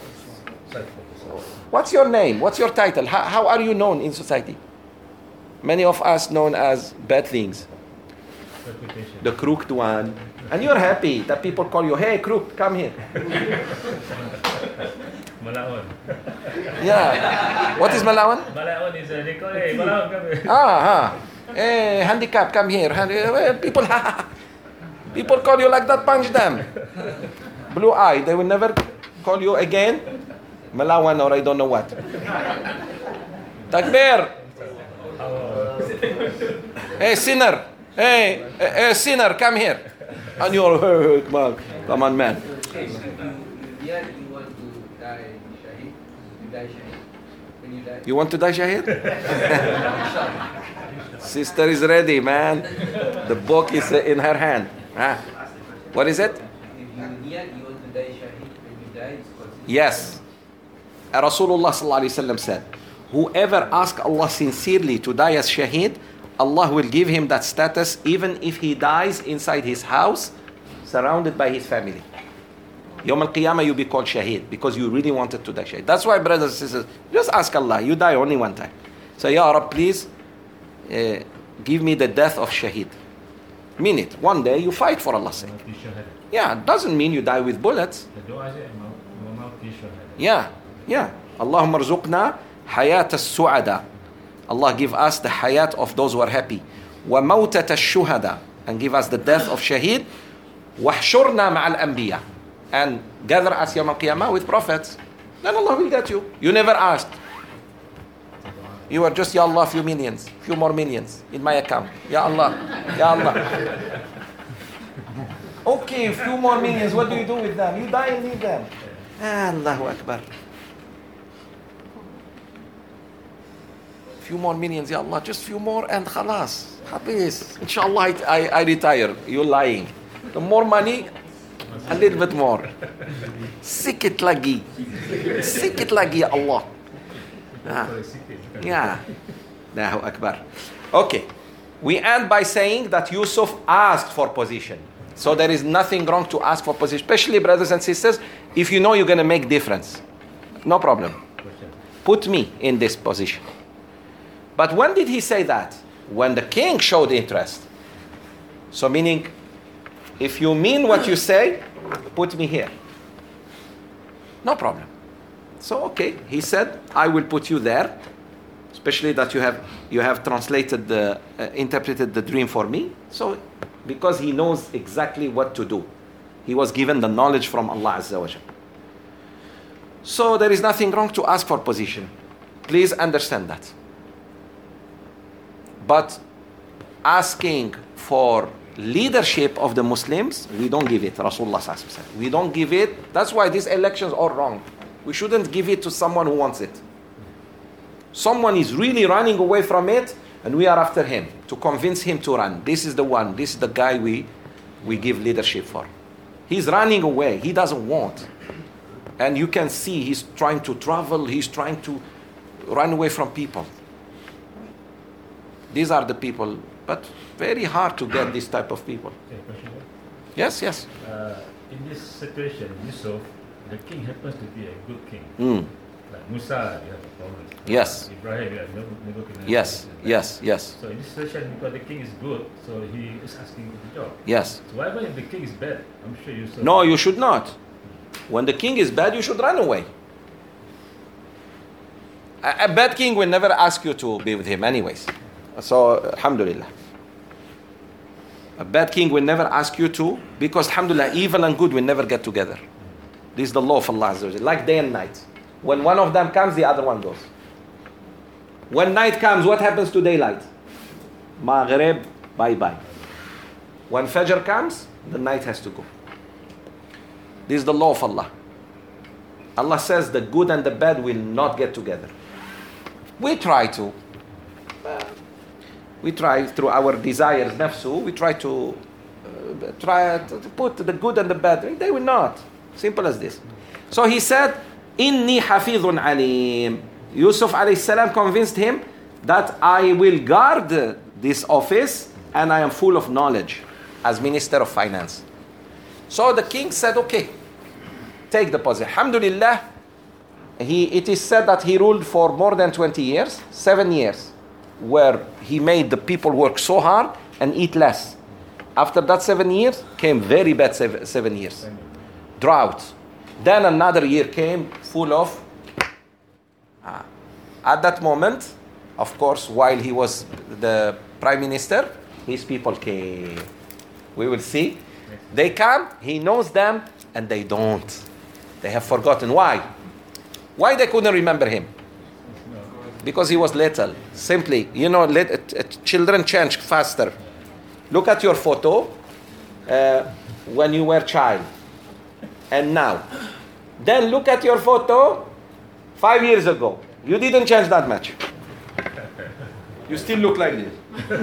What's your name? What's your title? How, how are you known in society? Many of us known as bad things. Reputation. The crooked one. And you're happy that people call you, hey, crook, come here. Malawan. Yeah. What is Malawan? Malawan is a, they call, hey, Malawan, come here. Ah, ah. Hey, handicap, come here. Hand- people, people call you like that, punch them. Blue eye, they will never call you again. Malawan or I don't know what. Takbir. Hey, sinner. Hey, hey, sinner, come here. And you're, hey, come on, come on, man. Yeah, you want to die shaheed? You die shaheed? When you die? You want to die shaheed? Sister is ready, man. The book is in her hand. Ah. What is it? If you niyat, you want to die shaheed, when you die, it's considered. Yes. Rasulullah sallallahu alaihi wasallam said, whoever asks Allah sincerely to die as shaheed, Allah will give him that status even if he dies inside his house, surrounded by his family. Yawm al-Qiyamah you'll be called shaheed because you really wanted to die shaheed. That's why, brothers and sisters, just ask Allah, you die only one time. Say, Ya Rab, please uh, give me the death of shaheed. Mean it. One day you fight for Allah's sake. Yeah, it doesn't mean you die with bullets. Yeah, yeah. Allahumma rzuqna hayat as-su'ada. Allah give us the hayat of those who are happy. Wa mawtat ash-shuhada. And give us the death of shaheed. Wahshurna ma'al anbiya. And gather us yawm al-qiyamah with prophets. Then Allah will get you. You never asked. You are just, Ya Allah, few millions. Few more millions in my account. Ya Allah. Ya Allah. Okay, few more millions. What do you do with them? You die and leave them. Allahu Akbar. Few more millions, Ya Allah, just few more and khalas. Habis. Inshallah, I, I retire. You're lying. The more money, a little bit more. Sikit lagi. Sikit lagi, Ya Allah. Ah. Yeah. Allahu Akbar. Okay. We end by saying that Yusuf asked for position. So there is nothing wrong to ask for position. Especially, brothers and sisters, if you know you're going to make difference. No problem. Put me in this position. But when did he say that? When the king showed interest. So meaning, if you mean what you say, put me here. No problem. So okay, he said, I will put you there. Especially that you have you have translated the uh, interpreted the dream for me. So because he knows exactly what to do. He was given the knowledge from Allah Azza wa Jalla. So there is nothing wrong to ask for position. Please understand that. But asking for leadership of the Muslims, we don't give it. Rasulullah sallallahu alaihi wasallam. We don't give it. That's why these elections are wrong. We shouldn't give it to someone who wants it. Someone is really running away from it, and we are after him to convince him to run. This is the one. This is the guy we we give leadership for. He's running away. He doesn't want. And you can see he's trying to travel. He's trying to run away from people. These are the people, but very hard to get this type of people. Yes, yes. Uh, in this situation, Yusuf, the king happens to be a good king. Mm. Like Musa, you have a problem. Yes. Ibrahim, you have Nebuchadnezzar. Yes, yes, yes. So in this situation, because the king is good, so he is asking for the job. Yes. So why if the king is bad? I'm sure you saw. No, you should not. When the king is bad, you should run away. A, a bad king will never ask you to be with him anyways. So, alhamdulillah. A bad king will never ask you to, because alhamdulillah, evil and good will never get together. This is the law of Allah Azza wa Jalla, like day and night. When one of them comes, the other one goes. When night comes, what happens to daylight? Maghrib, bye-bye. When Fajr comes, the night has to go. This is the law of Allah. Allah says the good and the bad will not get together. We try to. Uh, we try through our desires, nafsu, we try to uh, try to put the good and the bad. They will not. Simple as this. So he said, Inni hafidhun alim. Yusuf alayhi salam convinced him that I will guard this office and I am full of knowledge as Minister of Finance. So the king said, okay, take the position. Alhamdulillah, he, it is said that he ruled for more than twenty years, seven years, where he made the people work so hard and eat less. After that seven years, came very bad seven, seven years. Drought. Then another year came full of... Ah. At that moment, of course, while he was the prime minister, his people came. We will see. They come, he knows them, and they don't. They have forgotten. Why? Why they couldn't remember him? Because he was little. Simply, you know, let, uh, uh, children change faster. Look at your photo uh, when you were a child and now. Then look at your photo five years ago. You didn't change that much. You still look like this.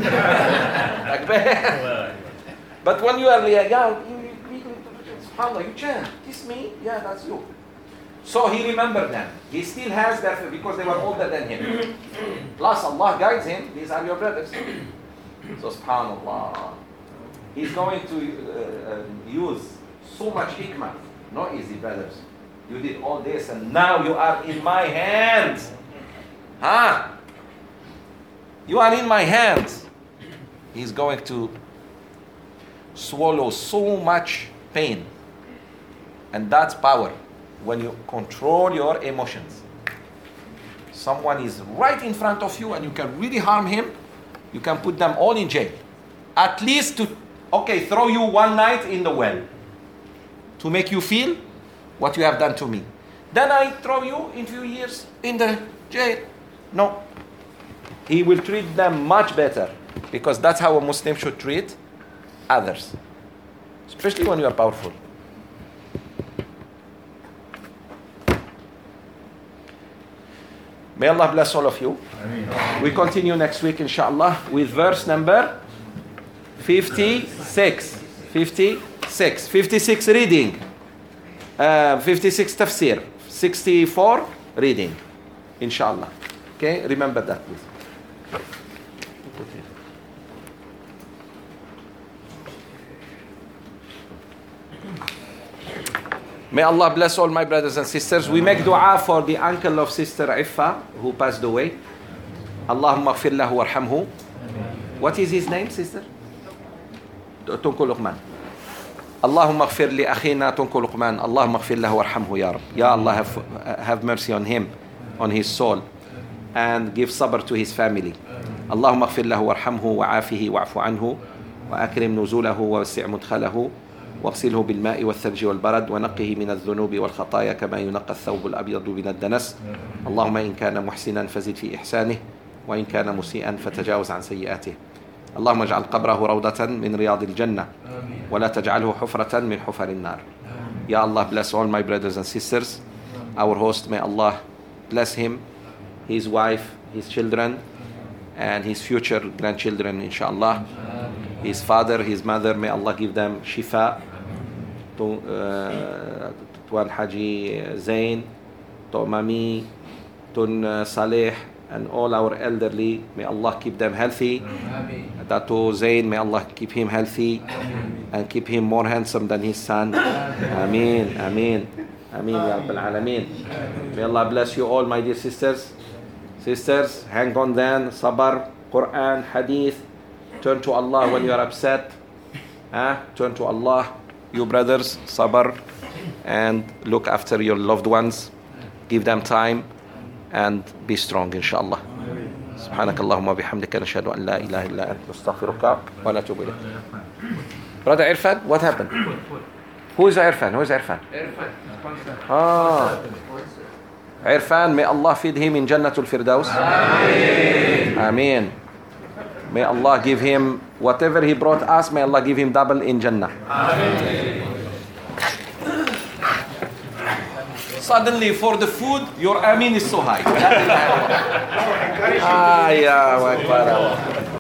Like that. But when you are young, you, you, you, subhanAllah, you change. This me? Yeah, that's you. So he remembered them. He still has that because they were older than him. Plus Allah guides him. These are your brothers. So subhanAllah. He's going to uh, uh, use so much hikmah. No easy, brothers. You did all this and now you are in my hands. Huh? You are in my hands. He's going to swallow so much pain. And that's power. When you control your emotions. Someone is right in front of you and you can really harm him. You can put them all in jail. At least to, okay, throw you one night in the well. To make you feel what you have done to me. Then I throw you in few years in the jail. No. He will treat them much better. Because that's how a Muslim should treat others. Especially when you are powerful. May Allah bless all of you. Ameen. We continue next week, inshallah, with verse number fifty-six. fifty-six. fifty-six reading. Uh, fifty-six tafsir. sixty-four reading. Inshallah. Okay, remember that, please. May Allah bless all my brothers and sisters. We make dua for the uncle of Sister Iffa who passed away. Allahumma gfir lahu warhamhu. What is his name, sister? Tunku Luqman. Allahumma gfir li akhina Tunku Luqman. Allahumma gfir lahu warhamhu ya Rab. Ya Allah, have, have mercy on him, on his soul, and give sabr to his family. Allahumma gfir lahu warhamhu wa'afihi wa'fu anhu wa akrim nuzulahu wa wasi' mudkhalahu. واغسله بالماء والثلج والبرد ونقه من الذنوب والخطايا كما ينقى الثوب الأبيض من الدنس اللهم إن كان محسنا فزد في إحسانه وإن كان مسيئا فتجاوز عن سيئاته اللهم اجعل قبره روضة من رياض الجنة ولا تجعله حفرة من حفر النار. Ya Allah, bless all my brothers and sisters. Our host, may Allah bless him, his wife, his children, and his future grandchildren, inshallah. His father, his mother, may Allah give them shifa. To uh, Tuan Haji Zain, to Mami, Tun Saleh, and all our elderly, may Allah keep them healthy. Dato Zain, may Allah keep him healthy and keep him more handsome than his son. Ameen, Ameen, Ameen, Ya Rabbil Alameen. May Allah bless you all, my dear sisters. Sisters, hang on then, sabr, Quran, hadith. Turn to Allah when you are upset. Huh? Turn to Allah. You brothers, sabr, and look after your loved ones. Give them time and be strong, inshallah. سبحانك اللهم وبحمدك نشهد أن لا إله إلا أنت نستغفرك ونتوب إليك. Brother Irfan, what happened? Who is Irfan? Who is Irfan? Irfan, sponsor. Ah, Irfan, may Allah feed him in Jannatul Firdaus. Ameen. Ameen. May Allah give him whatever he brought us, may Allah give him double in Jannah. Ameen. Suddenly for the food, your Ameen is so high. Ah, yeah,